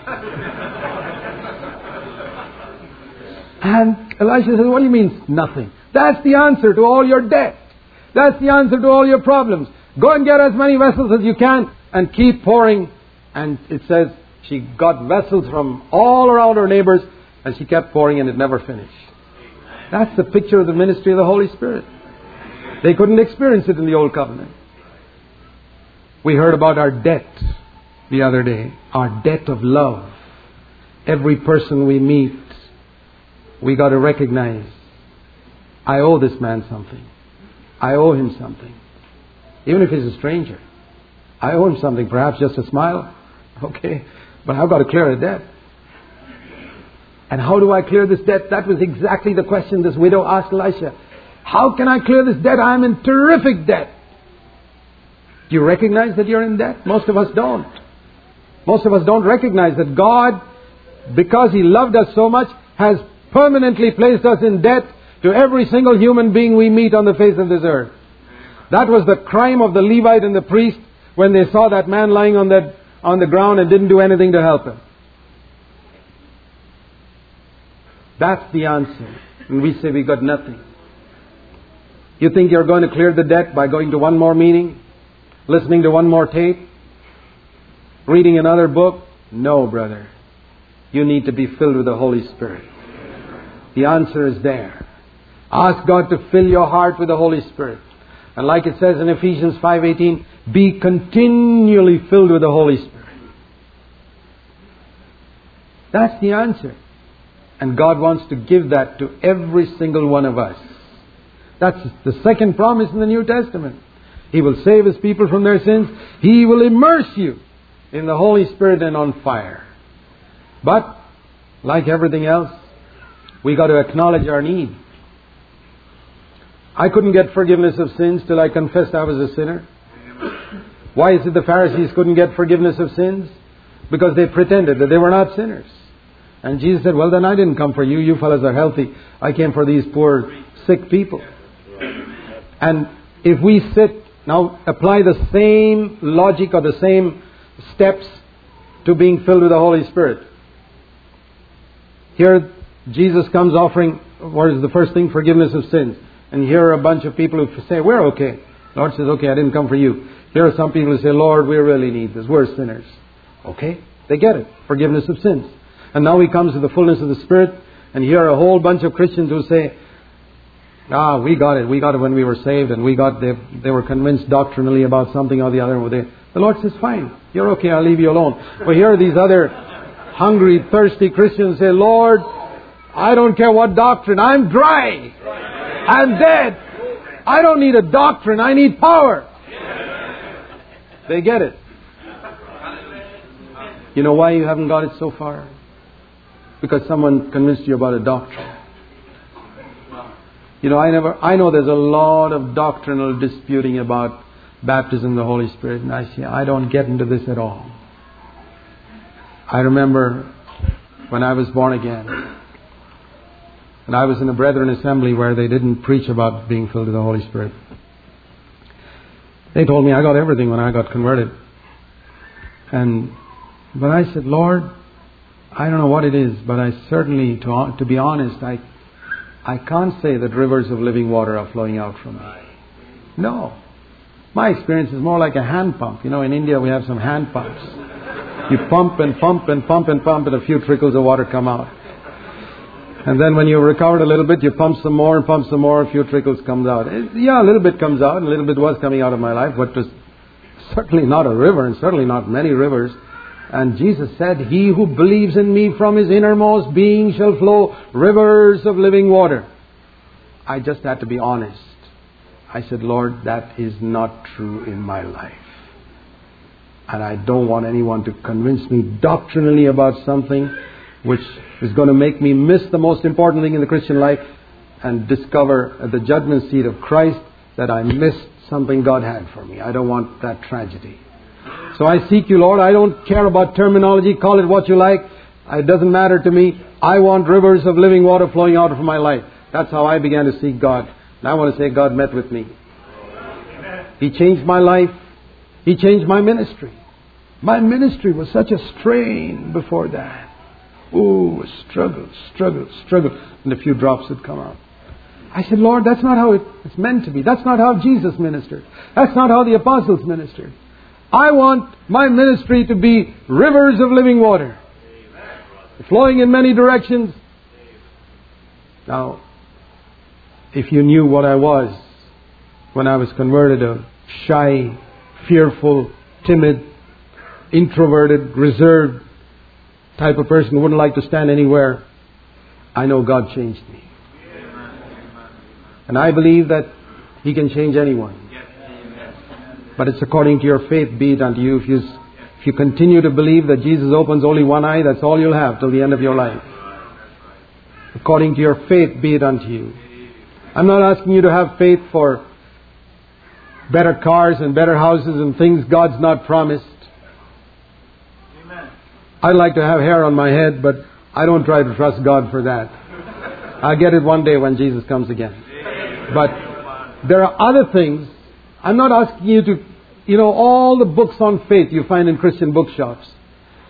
And Elisha says, what do you mean nothing? That's the answer to all your debt. That's the answer to all your problems. Go and get as many vessels as you can and keep pouring. And it says she got vessels from all around her neighbors and she kept pouring and it never finished. That's the picture of the ministry of the Holy Spirit. They couldn't experience it in the Old Covenant. We heard about our debt the other day. Our debt of love. Every person we meet, we got to recognize, I owe this man something. I owe him something. Even if he's a stranger. I owe him something. Perhaps just a smile. Okay. But I've got to clear a debt. And how do I clear this debt? That was exactly the question this widow asked Elisha. How can I clear this debt? I'm in terrific debt. Do you recognize that you're in debt? Most of us don't. Most of us don't recognize that God, because He loved us so much, has permanently placed us in debt to every single human being we meet on the face of this earth. That was the crime of the Levite and the priest when they saw that man lying on the ground and didn't do anything to help him. That's the answer. And we say we got nothing. You think you're going to clear the debt by going to one more meeting? Listening to one more tape? Reading another book? No, brother. You need to be filled with the Holy Spirit. The answer is there. Ask God to fill your heart with the Holy Spirit. And like it says in Ephesians 5:18, be continually filled with the Holy Spirit. That's the answer. And God wants to give that to every single one of us. That's the second promise in the New Testament. He will save His people from their sins. He will immerse you in the Holy Spirit and on fire. But, like everything else, we got to acknowledge our need. I couldn't get forgiveness of sins till I confessed I was a sinner. Why is it the Pharisees couldn't get forgiveness of sins? Because they pretended that they were not sinners. And Jesus said, well, then I didn't come for you. You fellas are healthy. I came for these poor, sick people. And if we now apply the same logic or the same steps to being filled with the Holy Spirit. Here, Jesus comes offering, what is the first thing? Forgiveness of sins. And here are a bunch of people who say, we're okay. Lord says, okay, I didn't come for you. Here are some people who say, Lord, we really need this. We're sinners. Okay, they get it. Forgiveness of sins. And now He comes to the fullness of the Spirit. And here are a whole bunch of Christians who say, we got it. We got it when we were saved. And they were convinced doctrinally about something or the other. The Lord says, fine, you're okay, I'll leave you alone. But here are these other hungry, thirsty Christians who say, Lord, I don't care what doctrine. I'm dry. I'm dead. I don't need a doctrine. I need power. They get it. You know why you haven't got it so far? Because someone convinced you about a doctrine. You know, I know there's a lot of doctrinal disputing about baptism in the Holy Spirit, and I don't get into this at all. I remember when I was born again, and I was in a Brethren assembly where they didn't preach about being filled with the Holy Spirit. They told me I got everything when I got converted. But I said, Lord, I don't know what it is, but I certainly, to be honest, I can't say that rivers of living water are flowing out from me. No. My experience is more like a hand pump. You know, in India we have some hand pumps. You pump and pump and pump and pump, and a few trickles of water come out. And then when you've recovered a little bit, you pump some more and pump some more, a few trickles comes out. A little bit comes out, and a little bit was coming out of my life, but it was certainly not a river, and certainly not many rivers. And Jesus said, He who believes in me, from his innermost being shall flow rivers of living water. I just had to be honest. I said, Lord, that is not true in my life. And I don't want anyone to convince me doctrinally about something which is going to make me miss the most important thing in the Christian life and discover at the judgment seat of Christ that I missed something God had for me. I don't want that tragedy. So I seek you, Lord. I don't care about terminology. Call it what you like. It doesn't matter to me. I want rivers of living water flowing out of my life. That's how I began to seek God. And I want to say God met with me. He changed my life. He changed my ministry. My ministry was such a strain before that. Ooh, struggle. And a few drops would come out. I said, Lord, that's not how it's meant to be. That's not how Jesus ministered. That's not how the apostles ministered. I want my ministry to be rivers of living water, flowing in many directions. Now, if you knew what I was when I was converted, a shy, fearful, timid, introverted, reserved type of person who wouldn't like to stand anywhere, I know God changed me. And I believe that He can change anyone. But it's according to your faith, be it unto you. If you continue to believe that Jesus opens only one eye, that's all you'll have till the end of your life. According to your faith, be it unto you. I'm not asking you to have faith for better cars and better houses and things God's not promised. I'd like to have hair on my head, but I don't try to trust God for that. I'll get it one day when Jesus comes again. But there are other things. I'm not asking you to, all the books on faith you find in Christian bookshops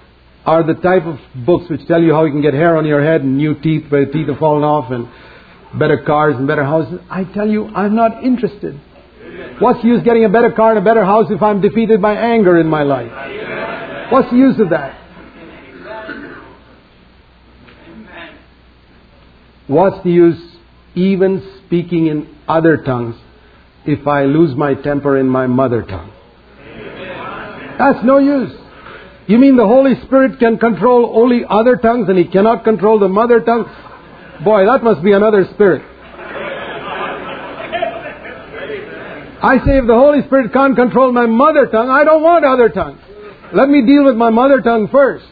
are the type of books which tell you how you can get hair on your head and new teeth where teeth have fallen off and better cars and better houses. I tell you, I'm not interested. What's the use getting a better car and a better house if I'm defeated by anger in my life? What's the use of that? What's the use even speaking in other tongues if I lose my temper in my mother tongue? That's no use. You mean the Holy Spirit can control only other tongues and He cannot control the mother tongue? Boy, that must be another spirit. I say if the Holy Spirit can't control my mother tongue, I don't want other tongues. Let me deal with my mother tongue first.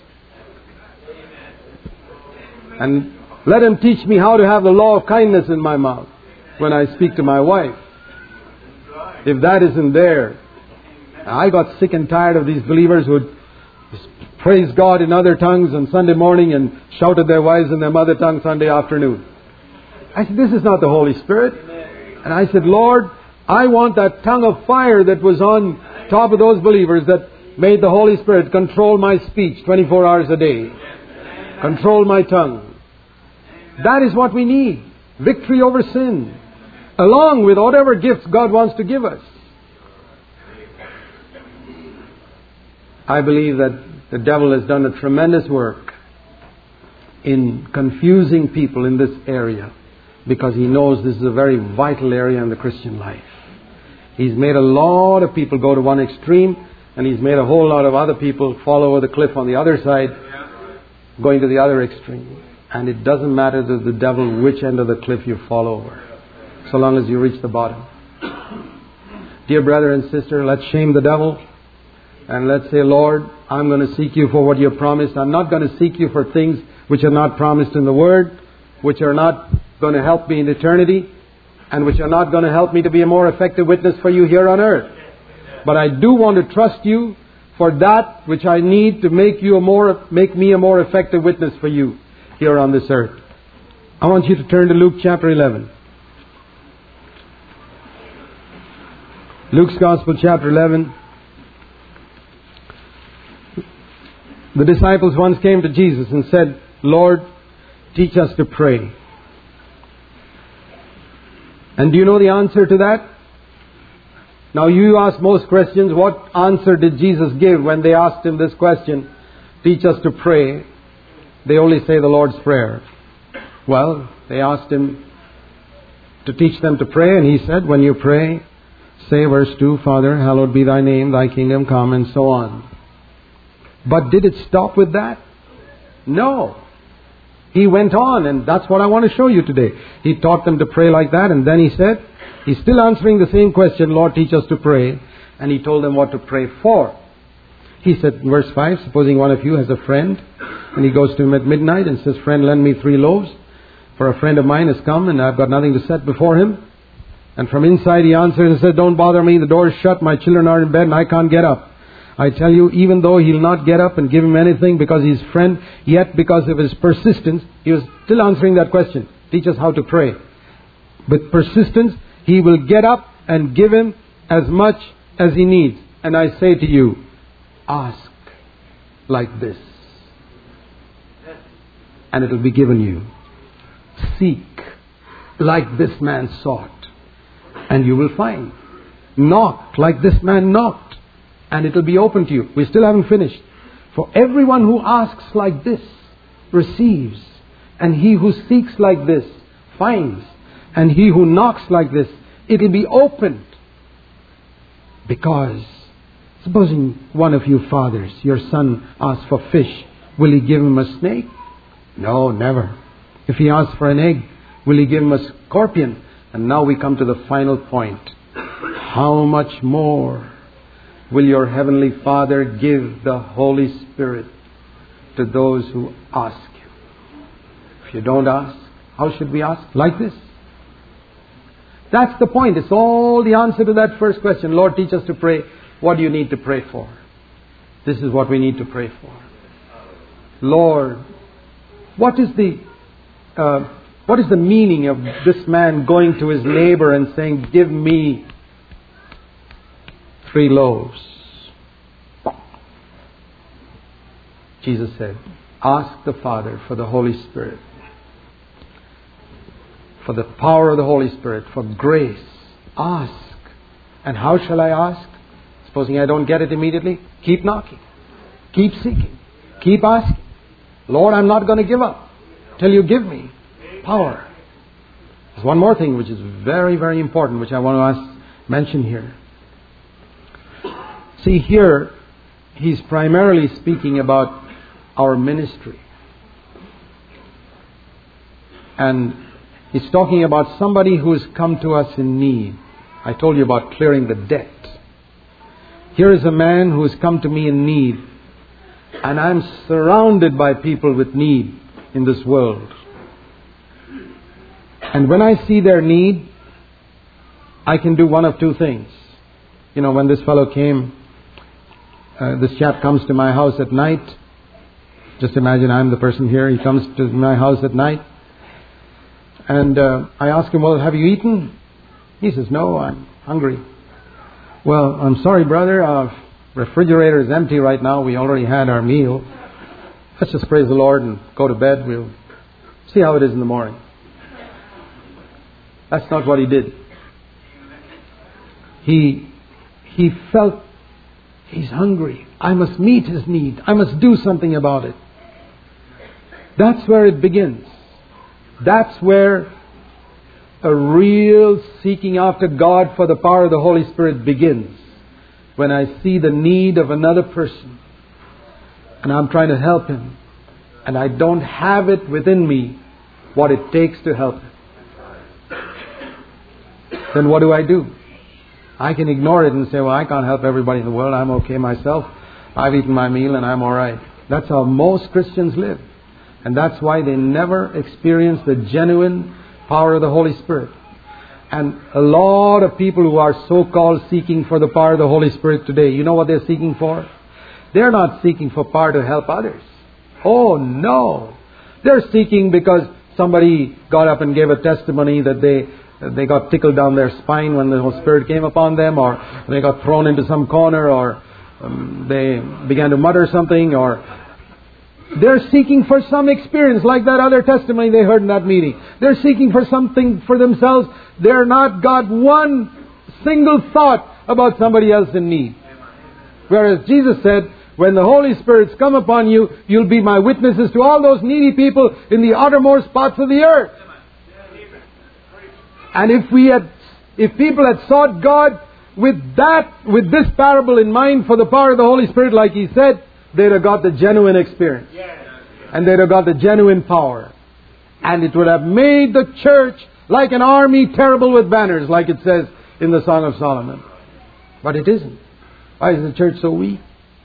And let Him teach me how to have the law of kindness in my mouth when I speak to my wife. If that isn't there, I got sick and tired of these believers who would praise God in other tongues on Sunday morning and shout at their wives in their mother tongue Sunday afternoon. I said, this is not the Holy Spirit. And I said, Lord, I want that tongue of fire that was on top of those believers that made the Holy Spirit control my speech 24 hours a day. Control my tongue. That is what we need. Victory over sin. Along with whatever gifts God wants to give us. I believe that the devil has done a tremendous work in confusing people in this area because he knows this is a very vital area in the Christian life. He's made a lot of people go to one extreme, and he's made a whole lot of other people fall over the cliff on the other side, going to the other extreme. And it doesn't matter to the devil which end of the cliff you fall over, so long as you reach the bottom. Dear brother and sister, let's shame the devil. And let's say, Lord, I'm going to seek You for what You have promised. I'm not going to seek You for things which are not promised in the Word, which are not going to help me in eternity, and which are not going to help me to be a more effective witness for You here on earth. But I do want to trust You for that which I need to make me a more effective witness for You here on this earth. I want you to turn to Luke chapter 11. Luke's Gospel chapter 11. The disciples once came to Jesus and said, Lord, teach us to pray. And do you know the answer to that? Now you ask most Christians, what answer did Jesus give when they asked Him this question, teach us to pray? They only say the Lord's Prayer. Well, they asked Him to teach them to pray, and He said, when you pray, say verse 2, Father, hallowed be Thy name, Thy kingdom come, and so on. But did it stop with that? No. He went on, and that's what I want to show you today. He taught them to pray like that, and then He said, He's still answering the same question, Lord, teach us to pray. And He told them what to pray for. He said, verse 5, supposing one of you has a friend, and he goes to him at midnight and says, friend, lend me 3 loaves, for a friend of mine has come, and I've got nothing to set before him. And from inside he answered and said, don't bother me, the door is shut, my children are in bed, and I can't get up. I tell you, even though he'll not get up and give him anything because he's friend, yet because of his persistence, he was still answering that question. Teach us how to pray. With persistence, he will get up and give him as much as he needs. And I say to you, ask like this, and it will be given you. Seek like this man sought, and you will find. Knock like this man knocked, and it will be open to you. We still haven't finished. For everyone who asks like this receives, and he who seeks like this finds, and he who knocks like this, it will be opened. Because supposing one of you fathers, your son asks for fish, will he give him a snake? No, never. If he asks for an egg, will he give him a scorpion? And now we come to the final point. How much more will your Heavenly Father give the Holy Spirit to those who ask you? If you don't ask, how should we ask? Like this. That's the point. It's all the answer to that first question. Lord, teach us to pray. What do you need to pray for? This is what we need to pray for. Lord, what is the meaning of this man going to his neighbor and saying, give me 3 loaves? Jesus said, ask the Father for the Holy Spirit. for the power of the Holy Spirit, for grace. Ask. And how shall I ask? Supposing I don't get it immediately, keep knocking. Keep seeking. Keep asking. Lord, I'm not going to give up till you give me power. There's one more thing which is very, very important, which I want to mention here. See, here, he's primarily speaking about our ministry. And he's talking about somebody who has come to us in need. I told you about clearing the debt. Here is a man who has come to me in need. And I'm surrounded by people with need in this world. And when I see their need, I can do one of two things. You know, when this fellow came, this chap comes to my house at night. Just imagine I'm the person here. He comes to my house at night. And I ask him, well, have you eaten? He says, no, I'm hungry. Well, I'm sorry, brother. Our refrigerator is empty right now. We already had our meal. Let's just praise the Lord and go to bed. We'll see how it is in the morning. That's not what he did. He felt he's hungry. I must meet his need. I must do something about it. That's where it begins. That's where a real seeking after God for the power of the Holy Spirit begins. When I see the need of another person and I'm trying to help him and I don't have it within me what it takes to help him, then what do? I can ignore it and say, well, I can't help everybody in the world. I'm okay myself. I've eaten my meal and I'm all right. That's how most Christians live. And that's why they never experience the genuine power of the Holy Spirit. And a lot of people who are so-called seeking for the power of the Holy Spirit today, you know what they're seeking for? They're not seeking for power to help others. Oh, no. They're seeking because somebody got up and gave a testimony that they got tickled down their spine when the Holy Spirit came upon them, or they got thrown into some corner, or they began to mutter something, or they're seeking for some experience like that other testimony they heard in that meeting. They're seeking for something for themselves. They're not got one single thought about somebody else in need. Whereas Jesus said, when the Holy Spirit's come upon you, you'll be my witnesses to all those needy people in the uttermost parts of the earth. And if people had sought God with this parable in mind for the power of the Holy Spirit, like He said, they'd have got the genuine experience. And they'd have got the genuine power. And it would have made the church like an army terrible with banners, like it says in the Song of Solomon. But it isn't. Why is the church so weak?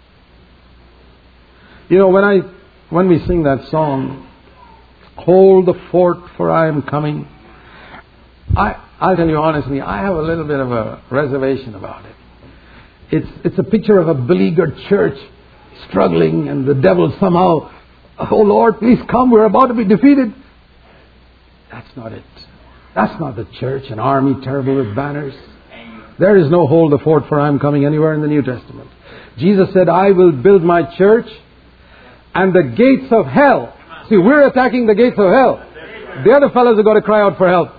You know, when we sing that song, hold the fort for I am coming, I'll tell you honestly, I have a little bit of a reservation about it. It's a picture of a beleaguered church struggling, and the devil somehow, oh Lord, please come, we're about to be defeated. That's not it. That's not the church, an army terrible with banners. There is no hold the fort for I am coming anywhere in the New Testament. Jesus said, I will build my church, and the gates of hell. See, we're attacking the gates of hell. The other fellows have got to cry out for help.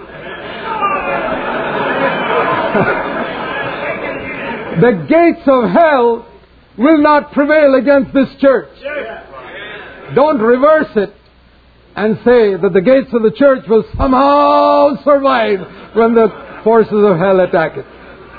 The gates of hell will not prevail against this church. Don't reverse it and say that the gates of the church will somehow survive when the forces of hell attack it.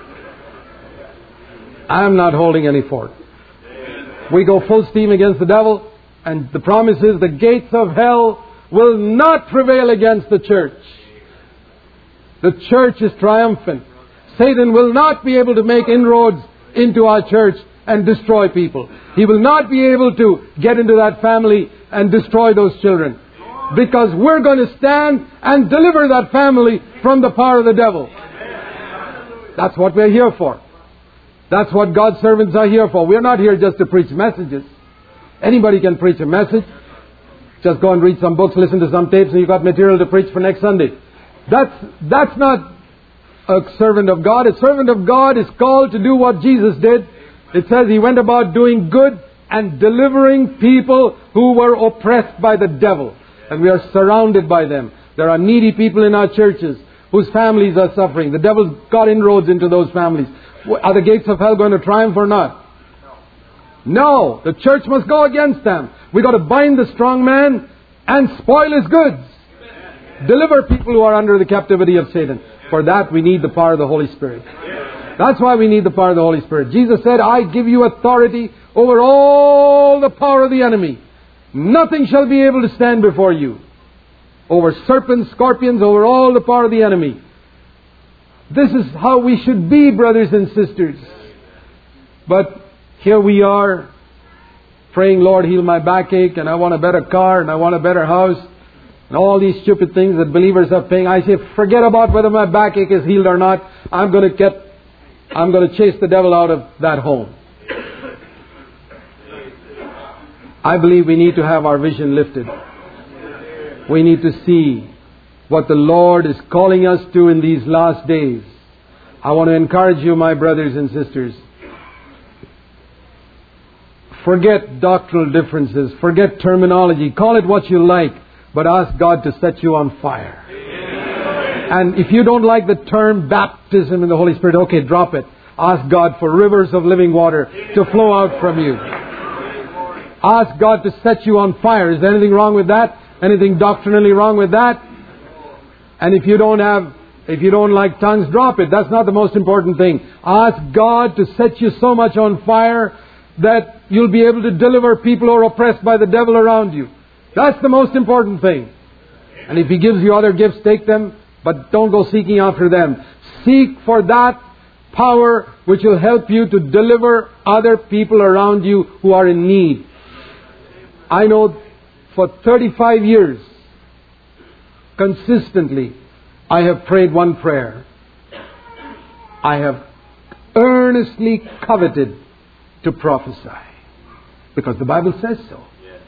I'm not holding any fort. We go full steam against the devil, and the promise is the gates of hell will not prevail against the church. The church is triumphant. Satan will not be able to make inroads into our church and destroy people. He will not be able to get into that family and destroy those children. Because we're going to stand and deliver that family from the power of the devil. That's what we're here for. That's what God's servants are here for. We're not here just to preach messages. Anybody can preach a message. Just go and read some books, listen to some tapes, and you've got material to preach for next Sunday. That's not a servant of God. A servant of God is called to do what Jesus did. It says He went about doing good and delivering people who were oppressed by the devil. And we are surrounded by them. There are needy people in our churches whose families are suffering. The devil's got inroads into those families. Are the gates of hell going to triumph or not? No. The church must go against them. We've got to bind the strong man and spoil his goods. Deliver people who are under the captivity of Satan. For that we need the power of the Holy Spirit. That's why we need the power of the Holy Spirit. Jesus said, I give you authority over all the power of the enemy. Nothing shall be able to stand before you. Over serpents, scorpions, over all the power of the enemy. This is how we should be, brothers and sisters. But here we are, praying, Lord, heal my backache, and I want a better car, and I want a better house, and all these stupid things that believers are paying. I say, forget about whether my backache is healed or not. I'm going to chase the devil out of that home. I believe we need to have our vision lifted. We need to see what the Lord is calling us to in these last days. I want to encourage you, my brothers and sisters. Forget doctrinal differences. Forget terminology. Call it what you like. But ask God to set you on fire. And if you don't like the term baptism in the Holy Spirit, okay, drop it. Ask God for rivers of living water to flow out from you. Ask God to set you on fire. Is there anything wrong with that? Anything doctrinally wrong with that? And if you don't like tongues, drop it. That's not the most important thing. Ask God to set you so much on fire that you'll be able to deliver people who are oppressed by the devil around you. That's the most important thing. And if He gives you other gifts, take them, but don't go seeking after them. Seek for that power which will help you to deliver other people around you who are in need. I know for 35 years, consistently, I have prayed one prayer. I have earnestly coveted to prophesy. Because the Bible says so.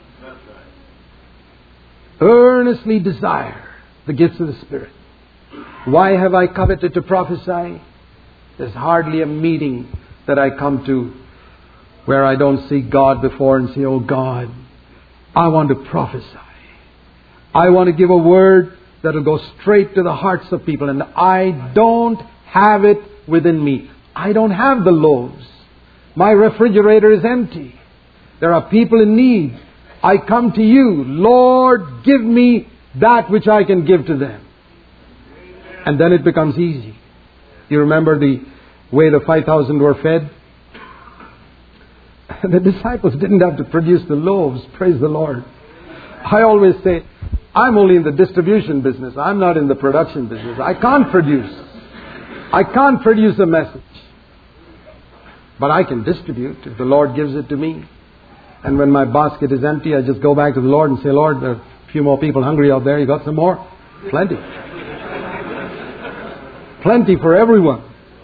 Earnestly desire the gifts of the Spirit. Why have I coveted to prophesy? There's hardly a meeting that I come to where I don't see God before and say, oh God, I want to prophesy. I want to give a word that will go straight to the hearts of people. And I don't have it within me. I don't have the loaves. My refrigerator is empty. There are people in need. I come to you. Lord, give me that which I can give to them. And then it becomes easy. You remember the way the 5,000 were fed? The disciples didn't have to produce the loaves. Praise the Lord. I always say, I'm only in the distribution business. I'm not in the production business. I can't produce. I can't produce a message. But I can distribute if the Lord gives it to me. And when my basket is empty, I just go back to the Lord and say, Lord, there are a few more people hungry out there. You got some more? Plenty. Plenty for everyone.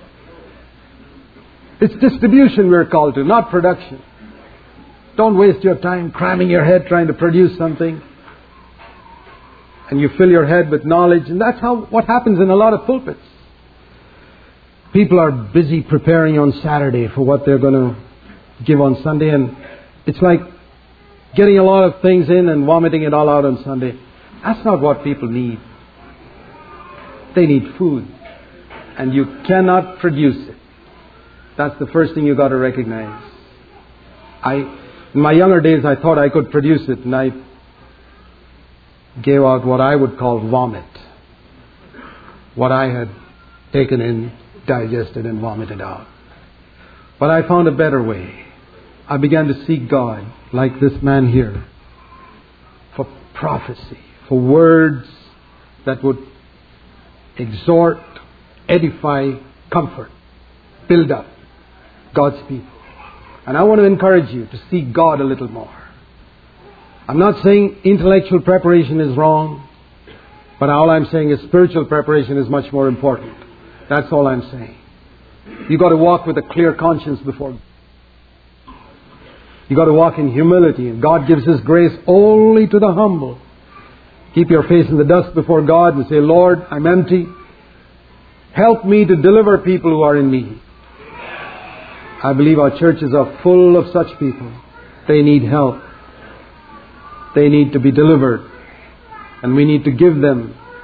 It's distribution we're called to, not production. Don't waste your time cramming your head trying to produce something. And you fill your head with knowledge. And that's what happens in a lot of pulpits. People are busy preparing on Saturday for what they're going to give on Sunday. And it's like getting a lot of things in and vomiting it all out on Sunday. That's not what people need. They need food. And you cannot produce it. That's the first thing you've got to recognize. In my younger days, I thought I could produce it. And I gave out what I would call vomit. What I had taken in, digested and vomited out. But I found a better way. I began to seek God, like this man here, for prophecy, for words that would exhort, edify, comfort, build up God's people. And I want to encourage you to seek God a little more. I'm not saying intellectual preparation is wrong, but all I'm saying is spiritual preparation is much more important. That's all I'm saying. You've got to walk with a clear conscience before God. You've got to walk in humility, and God gives His grace only to the humble. Keep your face in the dust before God and say, Lord, I'm empty. Help me to deliver people who are in need. I believe our churches are full of such people. They need help. They need to be delivered. And we need to give them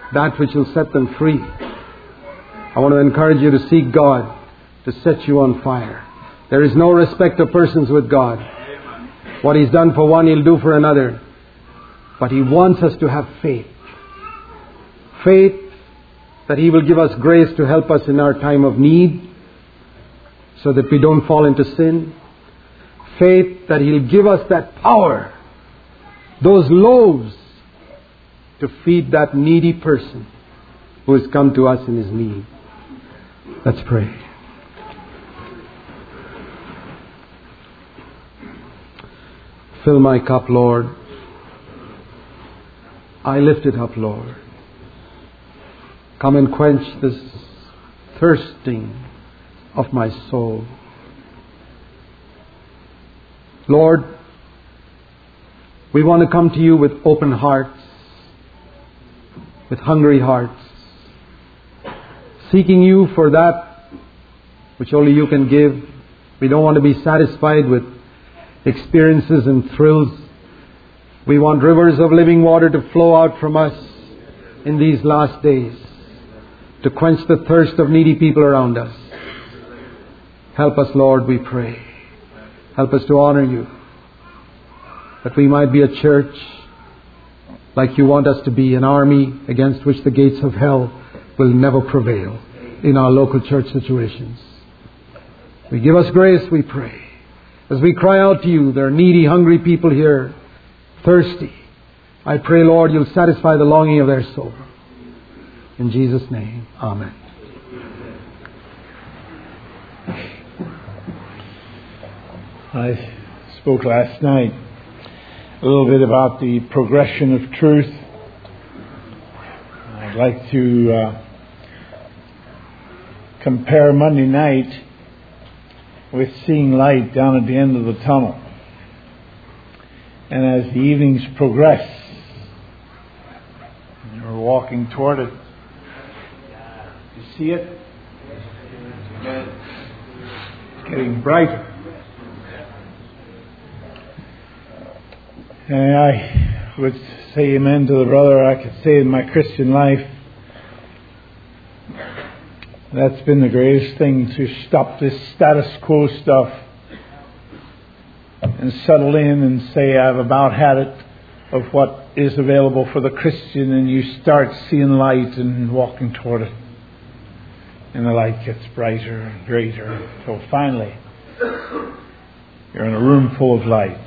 that which will set them free. I want to encourage you to seek God to set you on fire. There is no respect of persons with God. What He's done for one, He'll do for another. But He wants us to have faith. Faith that He will give us grace to help us in our time of need, so that we don't fall into sin. Faith that He'll give us that power, those loaves, to feed that needy person who has come to us in his need. Let's pray. Fill my cup, Lord. I lift it up, Lord. Come and quench this thirsting of my soul. Lord, we want to come to You with open hearts, with hungry hearts, seeking You for that which only You can give. We don't want to be satisfied with experiences and thrills. We want rivers of living water to flow out from us in these last days, to quench the thirst of needy people around us. Help us, Lord, we pray. Help us to honor You, that we might be a church like You want us to be, an army against which the gates of hell will never prevail in our local church situations. We give us grace, we pray. As we cry out to You, there are needy, hungry people here, thirsty. I pray, Lord, You'll satisfy the longing of their soul. In Jesus' name, amen. I spoke last night a little bit about the progression of truth. I'd like to compare Monday night with seeing light down at the end of the tunnel. And as the evenings progress, and we're walking toward it, you see it? It's getting brighter. And I would say amen to the brother. I could say in my Christian life, that's been the greatest thing, to stop this status quo stuff and settle in and say, I've about had it of what is available for the Christian, and you start seeing light and walking toward it. And the light gets brighter and greater until finally you're in a room full of light.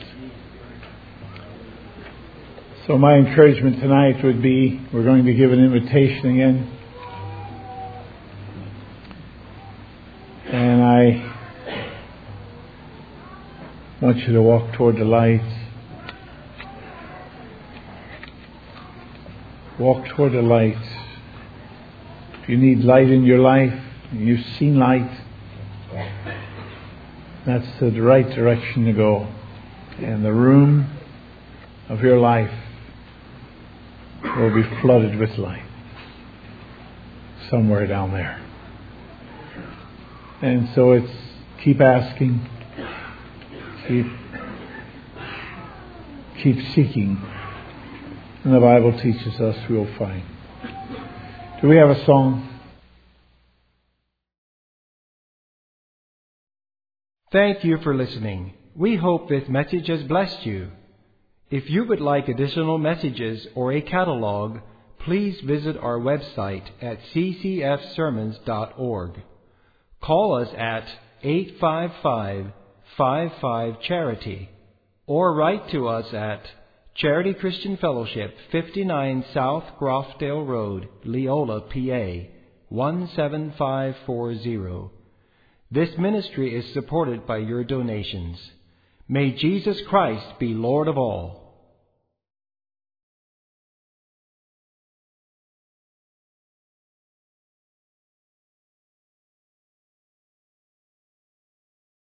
So my encouragement tonight would be, we're going to give an invitation again. And I want you to walk toward the light. Walk toward the light. If you need light in your life, and you've seen light, that's the right direction to go. And the room of your life will be flooded with light somewhere down there. And so it's keep asking, keep seeking. And the Bible teaches us we'll find. Do we have a song? Thank you for listening. We hope this message has blessed you. If you would like additional messages or a catalog, please visit our website at ccfsermons.org. Call us at 855-55-CHARITY or write to us at Charity Christian Fellowship, 59 South Grofdale Road, Leola, PA, 17540. This ministry is supported by your donations. May Jesus Christ be Lord of all.